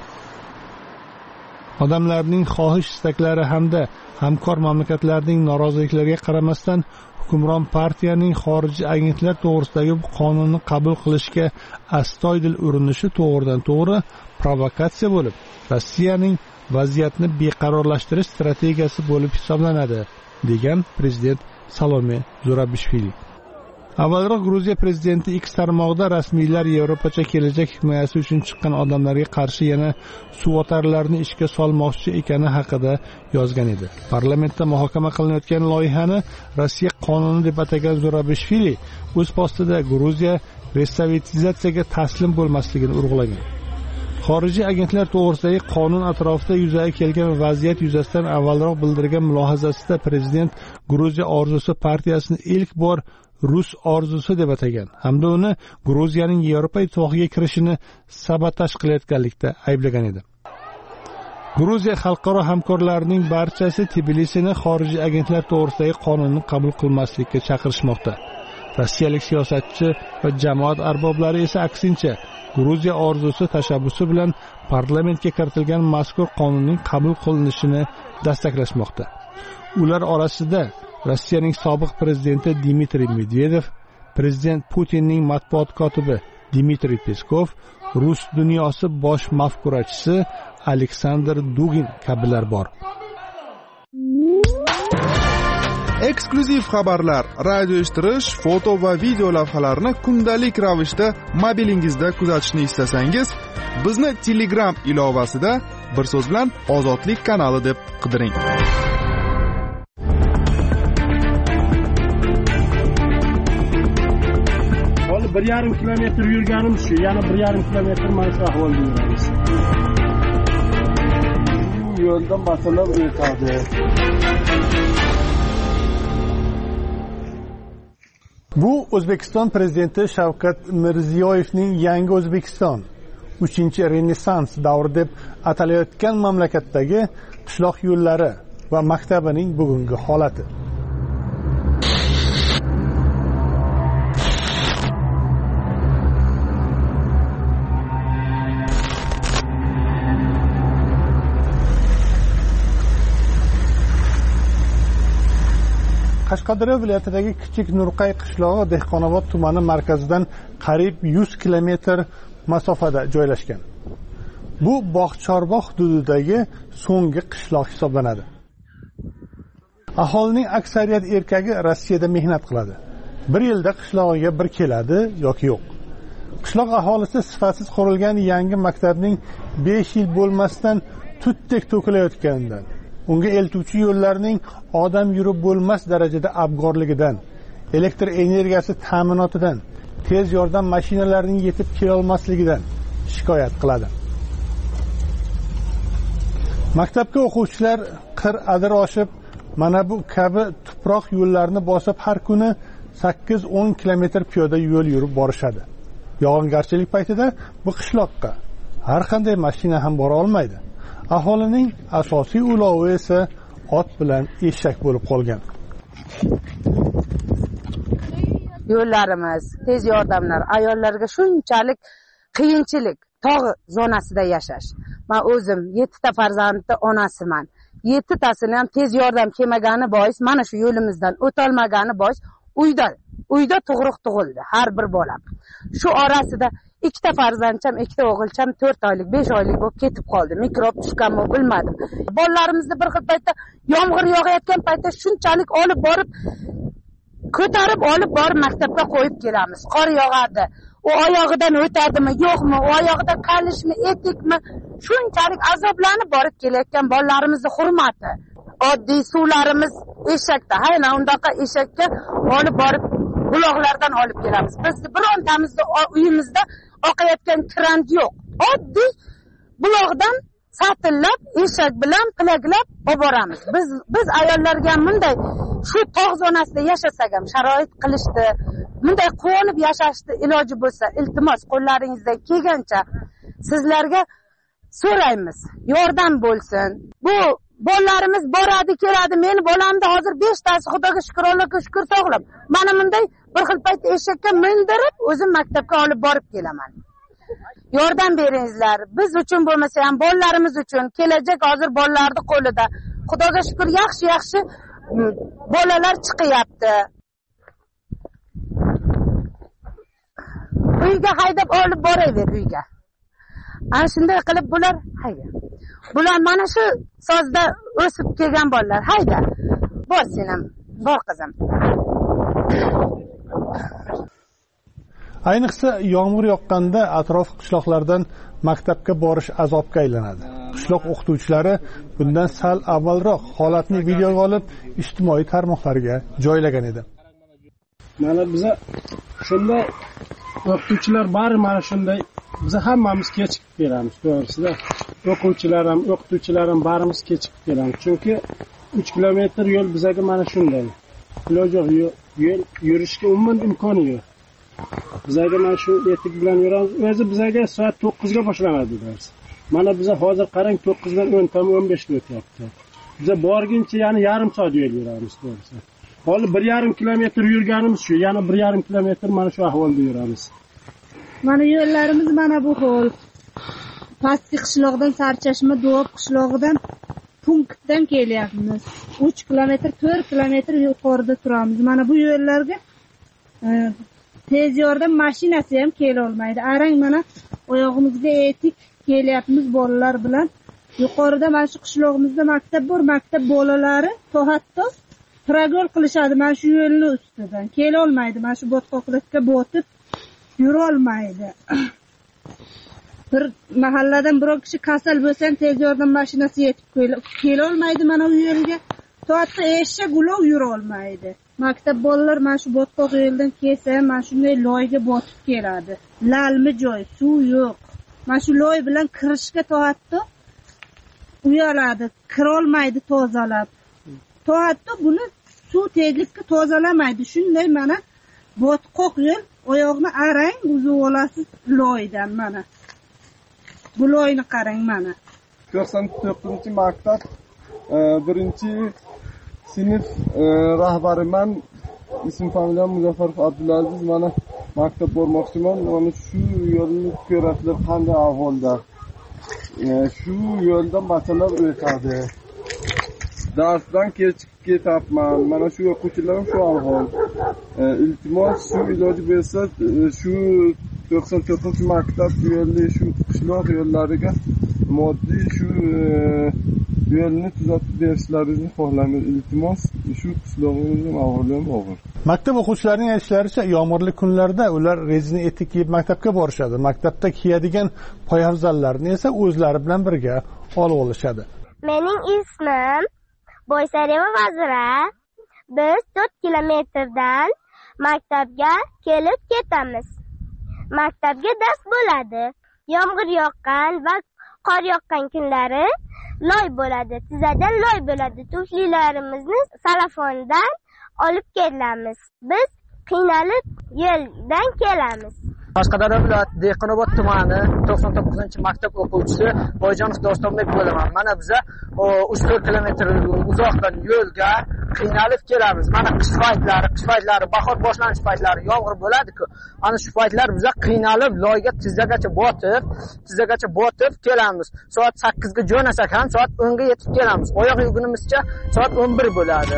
Odamlarning xohish-istaklari hamda hamkor mamlakatlarning noroziliklariga qaramasdan hukmron partiyaning xorijiy agentlar to'g'risidagi bu qonunni qabul qilishga astoydil urinishi to'g'ridan-to'g'ri provokatsiya bo'lib, Rossiyaning vaziyatni beqarorlashtirish strategiyasi bo'lib hisoblanadi, degan prezident Salome Zurabishvili. Avvalroq Gruziya prezidenti X tarmog'ida rasmiylar Yevropacha kelajak himoyasi uchun chiqqan odamlarga qarshi yana suvotarlarni ishga solmoqchi ekani haqida yozgan edi. Parlamentda muhokama qilinayotgan loyihani Rossiya qonuni deb atagan Zurabishvili o'z postida Gruziya resovetizatsiyaga taslim bo'lmasligini urg'ulagan. Xorijiy agentlar to'g'risidagi qonun atrofida yuzaga kelgan vaziyat yuzasidan avvalroq bildirgan mulohazasida prezident Gruziya orzusi partiyasini ilk bor Rus orzusi deb atagan hamda uni Gruziyaning Yevropa ittifoqiga kirishini sabotaj qilayotganlikda ayblagan edi. Gruziya xalqaro hamkorlarining barchasi Tbilisini xorijiy agentlar to'g'risidagi qonunni qabul qilmaslikka chaqirishmoqda. Rossiyalik siyosatchi va jamoat arboblari esa aksincha Gruziya orzusi tashabbusi bilan parlamentga kiritilgan mazkur qonunning qabul qilinishini dastaklashmoqda. Ular orasida Rossiyaning sobiq prezidenti Dmitriy Medvedev, prezident Putinning matbuot kotibi Dmitriy Peskov, Rus dunyosi bosh mafkurachisi Aleksandr Dugin kabilar bor. Eksklyuziv xabarlar, radio eshittirish, foto va video lavhalarni kundalik ravishda mobilingizda kuzatishni istasangiz, bizni Telegram ilovasida bir so'z bilan Ozodlik kanali deb qidiring. Hali 1,5 kilometr yurganim shu, yana 1,5 kilometr mana shu ahvolda yuramiz. Yo'lda masala o'tadi. Bu O'zbekiston prezidenti Shavkat Mirziyoyevning yangi O'zbekiston 3-renessans davri deb atalayotgan mamlakatdagi qishloq yo'llari va maktabining bugungi holati. Qashqadaryo viloyatidagi kichik Nurqay qishlog'i Dehqonobod tumani markazidan qariyb 100 kilometr masofada joylashgan. Bu Bog'chorbog' hududidagi so'nggi qishloq hisoblanadi. Aholining aksariyat erkagi Rossiyada mehnat qiladi. Bir yilda qishlog'iga bir keladi yoki yo'q. Qishloq aholisi sifatsiz qurilgan yangi maktabning 5 yil bo'lmasdan tutdek to'kilayotganidan, unga eltuvchi yo'llarning odam yurib bo'lmas darajada abgorligidan, elektr energiyasi ta'minotidan, tez yordam mashinalarining yetib kela olmasligidan shikoyat qiladi. Maktabga o'quvchilar qir-adir oshib, mana bu kabi tuproq yo'llarni bosib har kuni 8-10 kilometr piyoda yo'l yurib borishadi. Yog'ingarchilik paytida bu qishloqqa har qanday mashina ham bora olmaydi. Aholining asosiy ulovi esa ot bilan eshak bo'lib qolgan. Yo'llarimiz, tez yordamlar ayollarga shunchalik qiyinchilik, tog' zonasida yashash. Men o'zim 7 ta farzandni onasiman. 7 tasini ham tez yordam kelmagani bois, mana shu yo'limizdan o'tolmagani bois uyda tug'ruq tug'ildi har bir bolam. Shu orasida 2 ta farzandcham, 2 ta o'g'ilcham 4 oylik, 5 oylik bo'lib ketib qoldi. Mikrob tushganmi bilmadim. Bolalarimizni bir xil paytda yomg'ir yog'ayotgan paytda shunchalik olib borib ko'tarib olib borib maktabga qo'yib kelamiz. Qor yog'adi. U oyog'idan o'tadimi, yo'qmi? U oyog'ida qalishmi, etikmi? Shunchalik azoblanib borib kelayotgan bolalarimizni hurmati. Oddiy suvlarimiz eshakda, hayna undaqa eshakka olib borib buloqlardan olib kelamiz. Biz birontamizni uyimizda oqayotgan kran yo'q. Oddiy buloqdan satillab, eshak bilan qilaglab olib boramiz. Biz ayollarga bunday shu tog' zonasida yashasak ham sharoit qilishdi. Bunday quvonib yashashni iloji bo'lsa, iltimos qo'llaringizdan kelgancha sizlarga so'raymiz. Yordam bo'lsin. Bu bolalarimiz boradi, keladi. Meni bolamda hozir 5 tasi Xudoga shukr, Allohga shukr sog'lom. Mana bunday bir xil payt eshakka mindirib, o'zim maktabga olib borib kelaman. Yordam beringizlar. Biz uchun bo'lmasa ham bolalarimiz uchun. Kelajak hozir bolalarning qo'lida. Xudoga shukr, yaxshi bolalar chiqyapti. Uyga haydab olib boraver uyga. Ana shunday qilib bular hayda. Bular mana shu sozda o'sib kelgan bolalar. Hayda. Bor senam, bor qizim. Ayniqsa yomg'ir yoqqanda atrof qishloqlardan maktabga borish azobga aylanadi. Qishloq o'qituvchilari bundan sal avvalroq holatni videoga olib ijtimoiy tarmoqlarga joylagan edi. Mana biz shunday o'qituvchilar bari mana shunday biz hammamiz kechikib kelamiz, to'g'risida. O'qituvchilar ham barimiz kechikib kelamiz. Chunki 3 kilometr yo'l bizga mana shunday. Iloji yo'q, yo'l yurishga umuman imkoni yo'q. Bizga mana shu etik bilan yuramiz. O'zi bizga soat 9 ga boshlanadi dars. Mana biz hozir qarang 9 dan 10 tam 15 ga o'tyapti. Biz borguncha yana yarim soat yo'l yuramiz, to'g'risi. Hozir 1,5 kilometr yurganimiz shu, yana 1,5 kilometr mana shu ahvolda yuramiz. Mana yo'llarimiz mana bu xil. Pastki qishloqdan Sarchashma Do'b qishlog'idan punktdan kelyapmiz. 3 kilometr, 4 kilometr yuqorida turamiz. Mana bu yo'llarga tez yordam mashinasi ham kela olmaydi. Arang mana oyog'imizga etik kelyapmiz bolalar bilan. Yuqorida mana shu qishlog'imizda maktab bor. Maktab bolalari hatto pragol qilishadi mana shu yo'lni ustidan. Kela olmaydi. Mana shu botqoqlikka botib yura olmaydi. Bir mahalladan biror kishi kasal bo'lsa ham tez yordam mashinasi yetib kela olmaydi mana bu yo'lga. Hatto eshak ulov yura olmaydi. Maktab bolalar mana shu botqoq yo'ldan kelsa, mana shunday loyga botib keladi. Lalmi joy, suv yo'q. Mana shu loy bilan kirishga hatto uyaladi, kira olmaydi tozalab. Hatto buni suv tezlikka tozalamaydi. Shunday mana botqoq yo'l, oyoqni arang uzib olasiz loydan mana. Bu loyni qarang mana. 94-maktab 1-sinf rahbariman. Ism familiyam Muzaffarov Abdulaziz. Mana maktab bormoqchiman. Mana shu yo'lni ko'rasizlar qanday ahvolda. Shu yo'lda masalan o'tadi. Darsdan kechikib ketyapman. Mana shu o'quvchilarim shu ahvol. Iltimos shu iloji bo'lsa shu 94-maktab yo'li shu qishloq yo'llariga moddiy shu yo'lni tuzatib berishlarini xohlaymiz. Iltimos shu qishlog'imizning ahvoli ham og'ir. Maktab o'quvchilarining aytishlaricha, yomg'irli kunlarda ular rezina etik kiyib maktabga borishadi. Maktabda kiyadigan poyafzallarni esa o'zlari bilan birga olib olishadi. Mening ismim Boysareva Vazira. Biz 4 kilometrdan maktabga kelib ketamiz. Maktabga dars bo'ladi. Yomg'ir yoqqan va qor yoqqan kunlari loy bo'ladi. Tizadan loy bo'ladi. Tuflilarimizni salafondan olib kelamiz. Biz qiynalib yo'ldan kelamiz. Qashqadaryo viloyati Dehqonobod tumani 99-maktab o'quvchisi Boyjonov Dostonbek bo'laman. Mana biz 3-4 kilometr uzoqdan yo'lga qiynalib kelamiz. Mana qish paytlari, bahor boshlanish paytlari yomg'ir bo'ladi-ku. Ana shu paytlar biz qiynalib loyga tizzagacha botib kelamiz. Soat 8 ga jo'nasak ham soat 10 ga yetib kelamiz. Oyoq yugunimizcha soat 11 bo'ladi.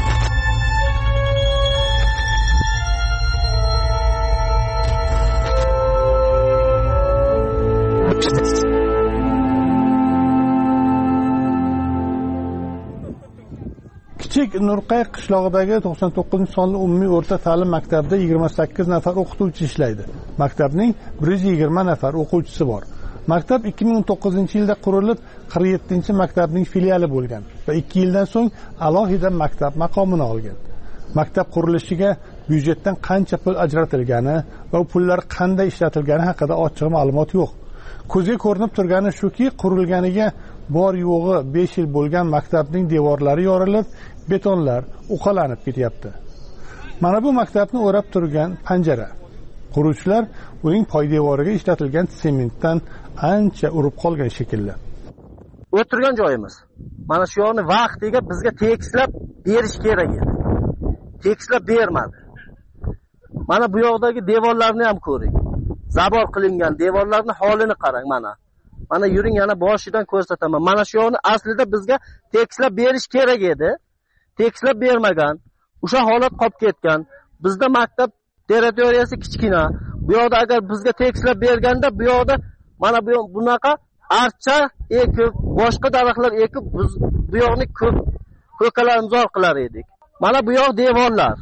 Kichik Nurqay qishlog'idagi 99-sonli umumiy o'rta ta'lim maktabida 28 nafar o'qituvchi ishlaydi. Maktabning 120 nafar o'quvchisi bor. Maktab 2019-yilda qurilib, 47-maktabning filiali bo'lgan va 2 yildan so'ng alohida maktab maqomini olgan. Maktab qurilishiga byudjetdan qancha pul ajratilgani va pullar qanday ishlatilgani haqida ochiq ma'lumot yo'q. Ko'zga ko'rinib turgani shuki, qurilganiga bor yo'g'i 5 yil bo'lgan maktabning devorlari yorilib, betonlar uqalanib ketyapti. Mana bu maktabni o'rab turgan panjara. Quruvchilar uning poydevoriga ishlatilgan sementdan ancha urib qolgan shekilli. O'tirgan joyimiz. Mana shu yo'lni vaqtiga bizga tekislab berish kerak edi. Tekislab bermadi. Mana bu yoqdagi devorlarni ham ko'ring. Zabor qilingan devorlarning holini qarang mana. Mana yuring yana boshidan ko'rsataman. Mana shu yo'lni aslida bizga tekislab berish kerak edi. Tekislab bermagan. O'sha holat qolib ketgan. Bizda maktab territoriyasi kichkina. Bu yoqda agar bizga tekislab berganda bu yoqda mana bunaqa archa ekib, boshqa daraxtlar ekib biz bu yoqni ko'kalamzor qilar edik. Mana bu yoq devorlar.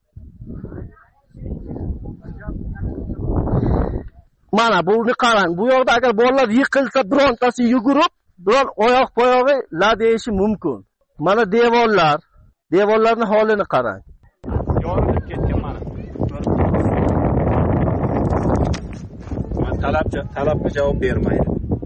Mana buni qarang. Bu yoqda agar bolalar yiqilsa, birontasi yugurib, biron oyoq poyog'i ladeyishi mumkin. Mana devorlar. Devorlarning holini qarang. Yorilib ketgan mana. Talabga javob bermaydi.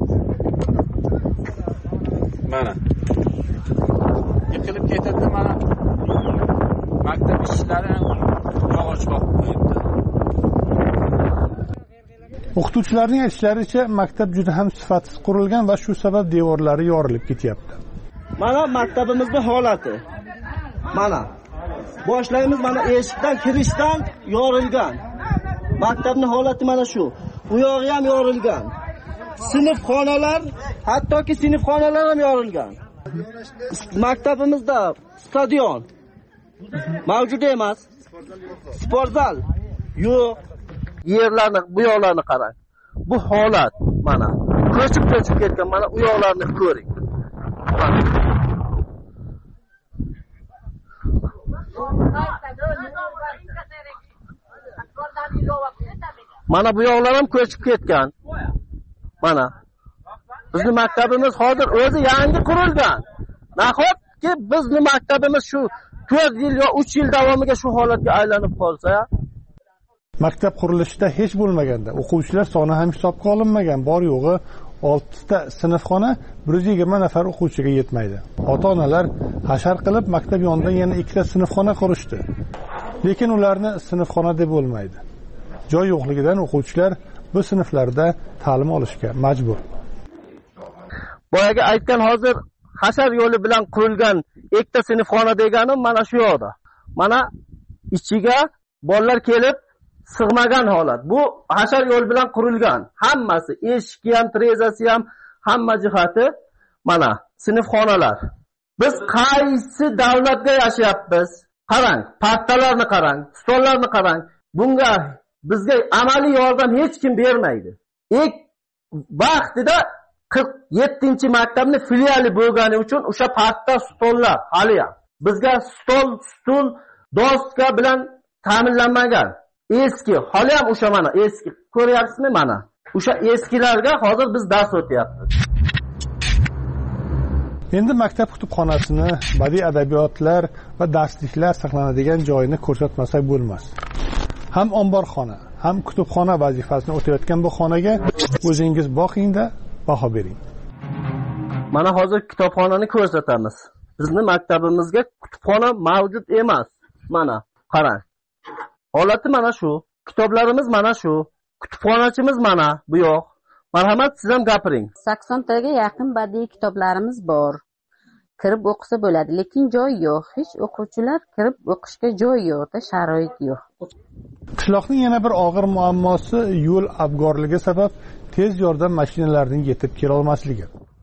Mana. Yiqilib ketadi mana. Maktab ishlari yog'och qoqib qo'yibdi. O'qituvchilarning aytishlaricha, maktab juda ham sifatsiz qurilgan va shu sabab devorlari yorilib ketyapti. Mana maktabimizning holati. Mana boshlaymiz, mana eshikdan kirishdan yorilgan. Maktabning holati mana shu. Bu yog'i ham yorilgan. Sinfxonalar, hattoki sinfxonalar ham yorilgan. Maktabimizda stadion mavjud emas. Sportzal yo'q. Yerlarni, bu yoqlarni qarang. Bu holat mana. Ko'chib ketgan mana u yoqlarni ko'ring. Mana bu yoqlar ham ko'chib ketgan. Mana. Bizning maktabimiz hozir o'zi yangi qurilgan. Nahotki bizning maktabimiz shu 4 yil yo 3 yil davomiga shu holatga aylanib qolsa, maktab qurilishida hech bo'lmaganda o'quvchilar soni ham hisobga olinmagan, bor yo'g'i 6 ta sinfxona 120 nafar o'quvchiga yetmaydi. Ota-onalar hashar qilib maktab yonidan yana 2 ta sinfxona qurishdi. lekin ularni sinfxona deb bo'lmaydi. Joy yo'qligidan o'quvchilar bu sinflarda ta'lim olishga majbur. Boyaga aytgan hozir hashar yo'li bilan qurilgan ikkita sinfxona deganim mana shu yoqda. Mana ichiga bolalar kelib sig'magan holat. Bu hashar yo'li bilan qurilgan. Hammasi, eshigi ham, terezasi ham, hamma jihati mana sinfxonalar. Biz qaysi davlatda yashayapmiz? Qarang, partalarni qarang, stollarni qarang. Bunga bizga amaliy yordam hech kim bermaydi. Vaqtida 47-maktabni filiali bo'lgani uchun o'sha parta, stollar hali ham bizga stul, doska bilan ta'minlanmagan. Eski, hali ham o'sha mana eski. Ko'ryapsizmi mana? O'sha eskilarga hozir biz dars o'tyapmiz. Endi maktab kutubxonasini, badiiy adabiyotlar va darsliklar saqlanadigan joyini ko'rsatmasak bo'lmas. Ham omborxona, ham kutubxona vazifasini o'tayotgan bu xonaga o'zingiz boqing-da, baho bering. Mana hozir kitobxonani ko'rsatamiz. Bizning maktabimizga kutubxona mavjud emas. Mana, qarang. Holati mana shu. Kitoblarimiz mana shu. Kutubxonachimiz mana bu yoq. Marhamat, siz ham gapiring. 80 taga yaqin badiiy kitoblarimiz bor. Kirib o'qisa bo'ladi, lekin joy yo'q. Hech o'quvchilar kirib o'qishga joy yo'q, sharoit yo'q. Qishloqning yana bir og'ir muammosi yo'l abgorligi sabab tez yordam mashinalarining yetib kela olmasligi.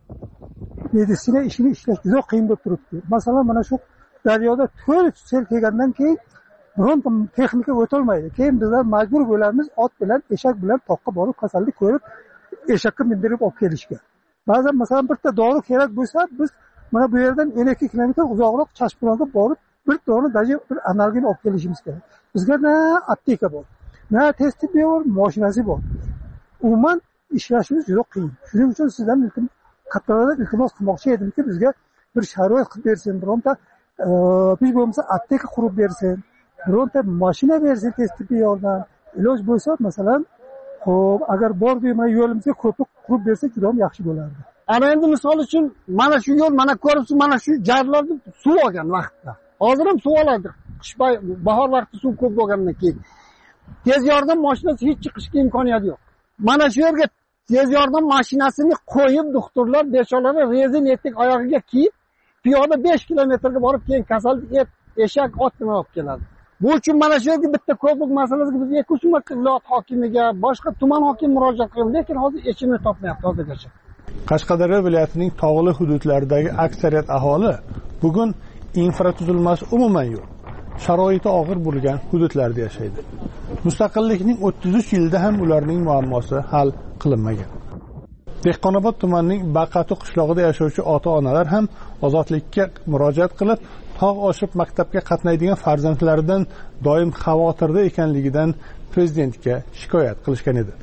Meditsina ishini ishlash juda qiyin bo'lib turibdi. Masalan, mana shu daryoda 4 sel kelgandan keyin bironta texnika o'tolmaydi. Keyin bizlar majbur bo'lamiz ot bilan, eshak bilan toqqa borib kasallik ko'rib, eshakka mindirib olib kelishga. Ba'zan masalan bitta dori kerak bo'lsa, biz mana bu yerdan 12 kilometr uzoqroq Chashpilonga borib, bir dori daji bir analgin olib kelishimiz kerak. Bizga na apteka bor, na test tibbiy bor, mashinasi bor. Umuman ishlashimiz juda qiyin. Shuning uchun sizdan kattalardan iltimos qilmoqchi edimki, bizga bir sharoit qilib bersin, bironta hech bo'lmasa apteka qurib bersin, bironta mashina bersin, test tibbiy yordam. Iloj bo'lsa, masalan, xo'p, agar bor deyman yo'limizga ko'prik qurib bersa juda ham yaxshi bo'lardi. Ana endi misol uchun mana shu yo'l, mana ko'ribsiz, mana shu jarlarni suv olgan vaqtda. Hozir ham suv oladi. Bahor vaqti suv ko'p bo'lgandan keyin tez yordam mashinasi hech chiqishga imkoniyati yo'q. Mana shu yerga tez yordam mashinasini qo'yib, doktorlar beshalari rezin etik oyog'iga kiyib, piyoda 5 kilometrga borib, keyin kasallik eshak, ot bilan olib keladi. Bu uchun mana shu yerga bitta ko'prik masalasiga biz 2-3 marta viloyat hokimiga, boshqa tuman hokim murojaat qilgan, lekin hozir yechimini topmayapti hozirgacha. Qashqadaryo viloyatining tog'li hududlaridagi aksariyat aholi bugun infratuzilmasi umuman yo'q. Sharoiti og'ir bo'lgan hududlarda yashaydi. Mustaqillikning 33 yilda ham ularning muammosi hal qilinmagan. Dehqonobod tumanining Baqatu qishlog'ida yashovchi ota-onalar ham ozodlikka murojaat qilib, tog' oshib maktabga qatnaydigan farzandlaridan doim xavotirda ekanligidan prezidentga shikoyat qilishgan edi.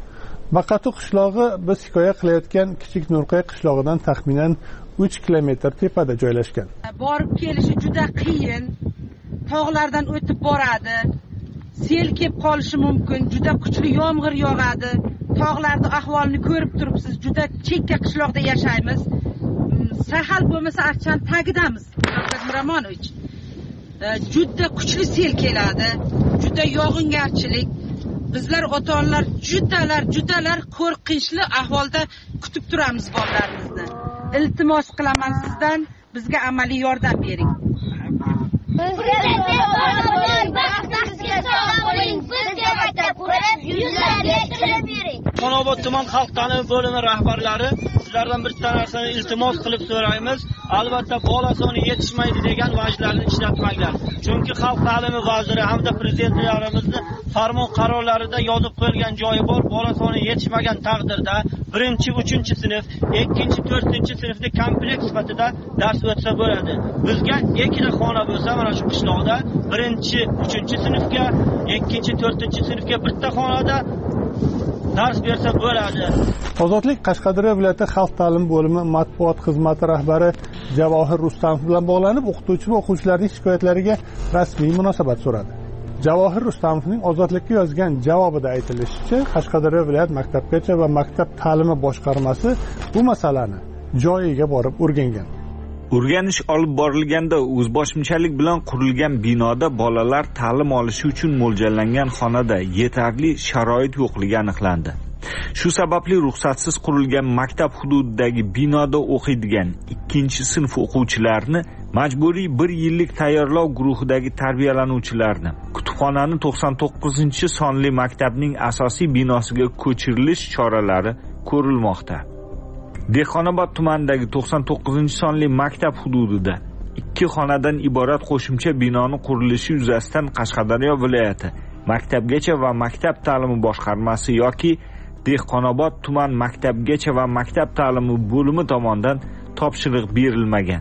Baqatu qishlog'i biz hikoya qilayotgan Kichik Nurqay qishlog'idan taxminan 3 kilometr tepada joylashgan. Borib kelishi juda qiyin. Tog'lardan o'tib boradi. Sel kelib qolishi mumkin. Juda kuchli yomg'ir yog'adi. Tog'larning ahvolini ko'rib turibsiz. Juda chekka qishloqda yashaymiz. Sahal bo'lmasa archan tagidamiz. Miramonovich. Juda kuchli sel keladi. Juda yog'ingarchilik. Bizlar ota-onalar judalar qo'rqinchli ahvolda kutib turamiz bolalarimizni. Iltimos qilaman sizdan, bizga amaliy yordam bering. Bizga Xonobod tuman xalq ta'limi bo'limi rahbarlari sizlardan bir narsani iltimos qilib so'raymiz. Albatta bola soni yetishmaydi degan vajlarni ishlatmanglar. Chunki xalq ta'limi vaziri hamda prezidentlarimizni farmon qarorlarida yozib qo'yilgan joyi bor. Bola soni yetishmagan taqdirda 1-3-sinf, 2-4-sinfda kompleks sifatida dars o'tsa bo'ladi. Bizga ikkita xona bo'lsa mana shu qishloqda 1-3-sinfga, 2-4-sinfga bitta xonada dars bersa bo'ladi. Ozodlik Qashqadaryo viloyati xalq ta'limi bo'limi matbuot xizmati rahbari Javohir Rustamov bilan bog'lanib, o'qituvchi va o'quvchilarning shikoyatlariga rasmiy munosabat so'radi. Javohir Rustamovning Ozodlikka yozgan javobida aytilishicha, Qashqadaryo viloyat maktabgacha va maktab ta'limi boshqarmasi bu masalani joyiga borib o'rgangan. O'rganish olib borilganda o'zboshimchalik bilan qurilgan binoda bolalar ta'lim olishi uchun mo'ljallangan xonada yetarli sharoit yo'qligi aniqlandi. Shu sababli ruxsatsiz qurilgan maktab hududidagi binoda o'qiydigan 2-sinf o'quvchilarni majburiy 1 yillik tayyorlov guruhidagi tarbiyalanuvchilarni kutubxonani 99-sonli maktabning asosiy binosiga ko'chirilish choralari ko'rilmoqda. Dehqonobod tumanidagi 99-sonli maktab hududida 2 xonadan iborat qo'shimcha binoning qurilishi yuzasidan Qashqadaryo viloyati Maktabgacha va maktab ta'limi boshqarmasi yoki Dehqonobod tuman maktabgacha va maktab ta'limi bo'limi tomonidan topshiriq berilmagan.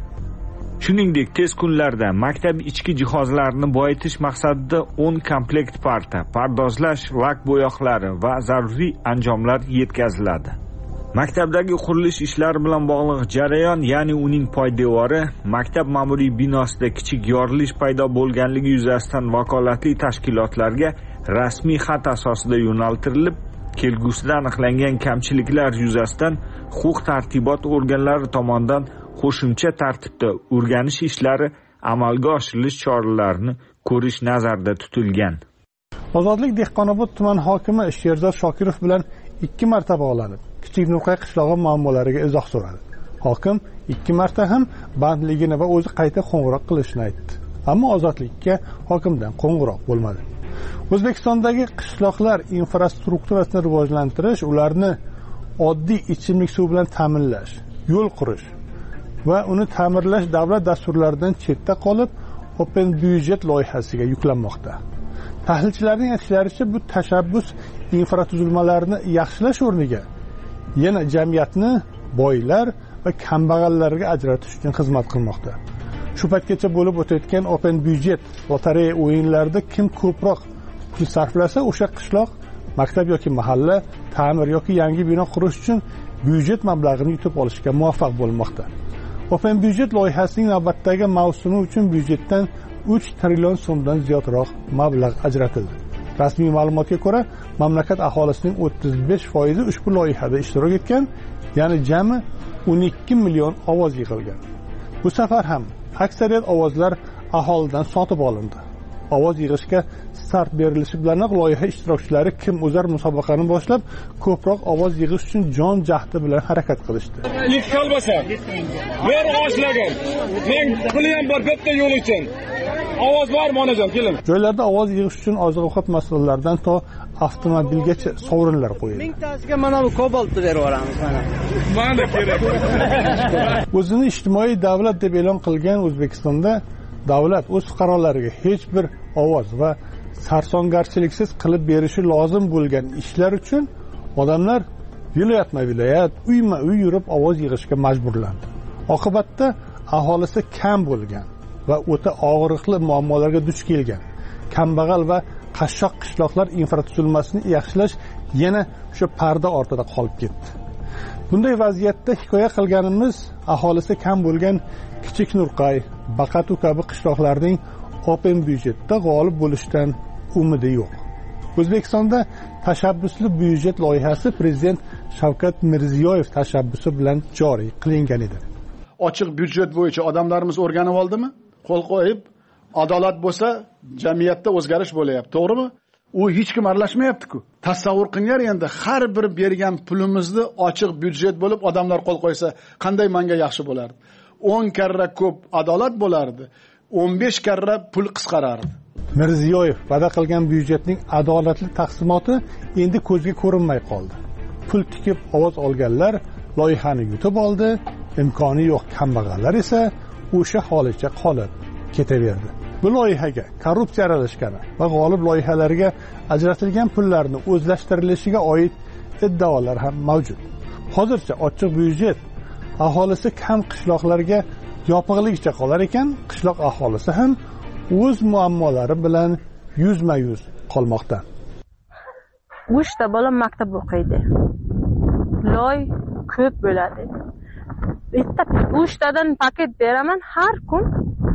Shuningdek, tez kunlarda maktab ichki jihozlarini boyitish maqsadida 10 komplekt parta, pardozlash, lak bo'yoqlari va zaruriy anjomlar yetkaziladi. Maktabdagi qurilish ishlari bilan bog'liq jarayon, ya'ni uning poydevori, maktab ma'muriy binosida kichik yorilish paydo bo'lganligi yuzasidan vakolatli tashkilotlarga rasmiy xat asosida yo'naltirilib, kelgusida aniqlangan kamchiliklar yuzasidan huquq-tartibot organlari tomonidan qo'shimcha tartibda o'rganish ishlari amalga oshirilish choralarini ko'rish nazarda tutilgan. Ozodlik Dehqonobod tuman hokimi Sherzod Shokirov bilan 2 marta bog'lanib, Kichik Nurqay qishlog'i muammolariga izoh so'radi. Hokim 2 marta ham bandligini va o'zi qayta qo'ng'iroq qilishini aytdi. Ammo Ozodlikka hokimdan qo'ng'iroq bo'lmadi. O'zbekistondagi qishloqlar infrastrukturasini rivojlantirish, ularni oddiy ichimlik suvi bilan ta'minlash, yo'l qurish va uni ta'mirlash davlat dasturlaridan chetda qolib, Open byudjet loyihasiga yuklanmoqda. Tahlilchilarning aytishlaricha, bu tashabbus infratuzilmalarni yaxshilash o'rniga yana jamiyatni boylar va kambag'allarga ajratish uchun xizmat qilmoqda. Shu paytgacha bo'lib o'tayotgan Open byudjet lotereya o'yinlarida kim ko'proq pul sarflasa, o'sha qishloq maktab yoki mahalla ta'mir yoki yangi bino qurish uchun byudjet mablag'ini yutib olishga muvaffaq bo'lmoqda. Open byudjet loyihasining navbatdagi mavsumi uchun byudjetdan 3 trillion so'mdan ziyodroq mablag' ajratildi. Rasmiy ma'lumotga ko'ra, mamlakat aholisining 35% ushbu loyihada ishtirok etgan, ya'ni jami 12 million ovoz yig'ilgan. Bu safar ham aksariyat ovozlar aholidan sotib olindi. Ovoz yig'ishga start berilishi bilanoq loyiha ishtirokchilari kim o'zar musobaqani boshlab, ko'proq ovoz yig'ish uchun jon jahdi bilan harakat qilishdi. Ilk kalbasa, yer oshlagan. Men puli ham bor bitta yo'l uchun. Ovoz bormi onajon, keling. Joylarda ovoz yig'ish uchun oziq-ovqat masalalardan to avtomobilgacha sovrinlar qo'yildi. 1000 tasiga mana bu kobaltni berib yuboramiz mana. Mana kerak. O'zini ijtimoiy davlat deb e'lon qilgan O'zbekistonda davlat o'z fuqarolariga hech bir ovoz va sarsongarchiliksiz qilib berishi lozim bo'lgan ishlar uchun odamlar viloyatma-viloyat, uyma-uy yurib ovoz yig'ishga majburlandi. Oqibatda aholisi kam bo'lgan va o'ta og'riqli muammolarga duch kelgan kambag'al va qashshoq qishloqlar infratuzilmasini yaxshilash yana o'sha parda ortida qolib ketdi. Bunday vaziyatda hikoya qilganimiz aholisi kam bo'lgan Kichik Nurqay, Baqatu kabi qishloqlarning Open byudjetda g'olib bo'lishidan umidi yo'q. O'zbekistonda tashabbusli byudjet loyihasi Prezident Shavkat Mirziyoyev tashabbusi bilan joriy qilingan edi. Ochiq byudjet bo'yicha odamlarimiz o'rganib oldimi? Qo'l qo'yib, adolat bo'lsa, jamiyatda o'zgarish bo'layapti, to'g'rimi? U hech kim aralashmayapti-ku. Tasavvur qilinglar, endi har bir bergan pulimizni ochiq byudjet bo'lib odamlar qo'l qo'ysa, qanday menga yaxshi bo'lardi. 10 karra ko'p adolat bo'lardi. 15 karra pul qisqarardi. Mirziyoyev va'da qilgan byudjetning adolatli taqsimoti endi ko'zga ko'rinmay qoldi. Pul tikib ovoz olganlar loyihani yutib oldi, imkoni yo'q kambag'allar esa o'sha holicha qolib ketaverdi. Bu loyihaga korrupsiya aralashgani va g'olib loyihalarga ajratilgan pullarni o'zlashtirilishiga oid iddaolar ham mavjud. Hozircha ochiq byudjet aholisi kam qishloqlarga yopiqligicha qolar ekan, qishloq aholisi ham o'z muammolari bilan yuzma-yuz qolmoqda. 3 ta bola maktab o'qiydi. Loy ko'p bo'ladi. Bitta 3 tadan paket beraman har kun.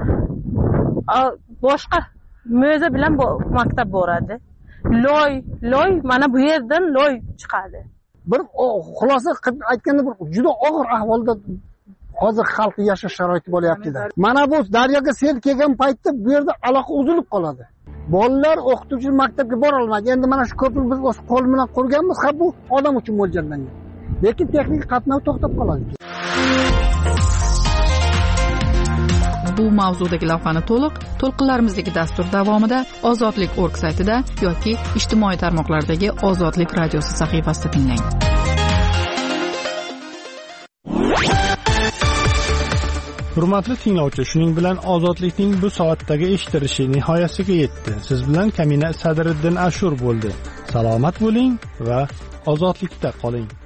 Boshqa mo'za bilan maktab boradi. Loy mana bu yerdan loy chiqadi. Bir xulosa qilib aytganda bir juda og'ir ahvolda hozir xalqning yashash sharoiti bo'lyapti-da. Mana bu daryoga sel kelgan paytda bu yerda aloqa uzilib qoladi. Bolalar o'qituvchi maktabga bora olmaydi. Endi mana shu ko'prik biz o'z qo'l bilan qurganmiz, ha bu odam uchun mo'ljallangan. Lekin texnik qatnov to'xtab qoladi. Bu mavzudagi lavhani to'lqinlarimizdagi dastur davomida ozodlik.org saytida yoki ijtimoiy tarmoqlardagi Ozodlik radiosi sahifasida tinglang. Hurmatli tinglovchi, shuning bilan Ozodlikning bu soatdagi eshitilishi nihoyasiga yetdi. Siz bilan Kamina Sadriddin Ashur bo'ldi. Salomat bo'ling va ozodlikda qoling.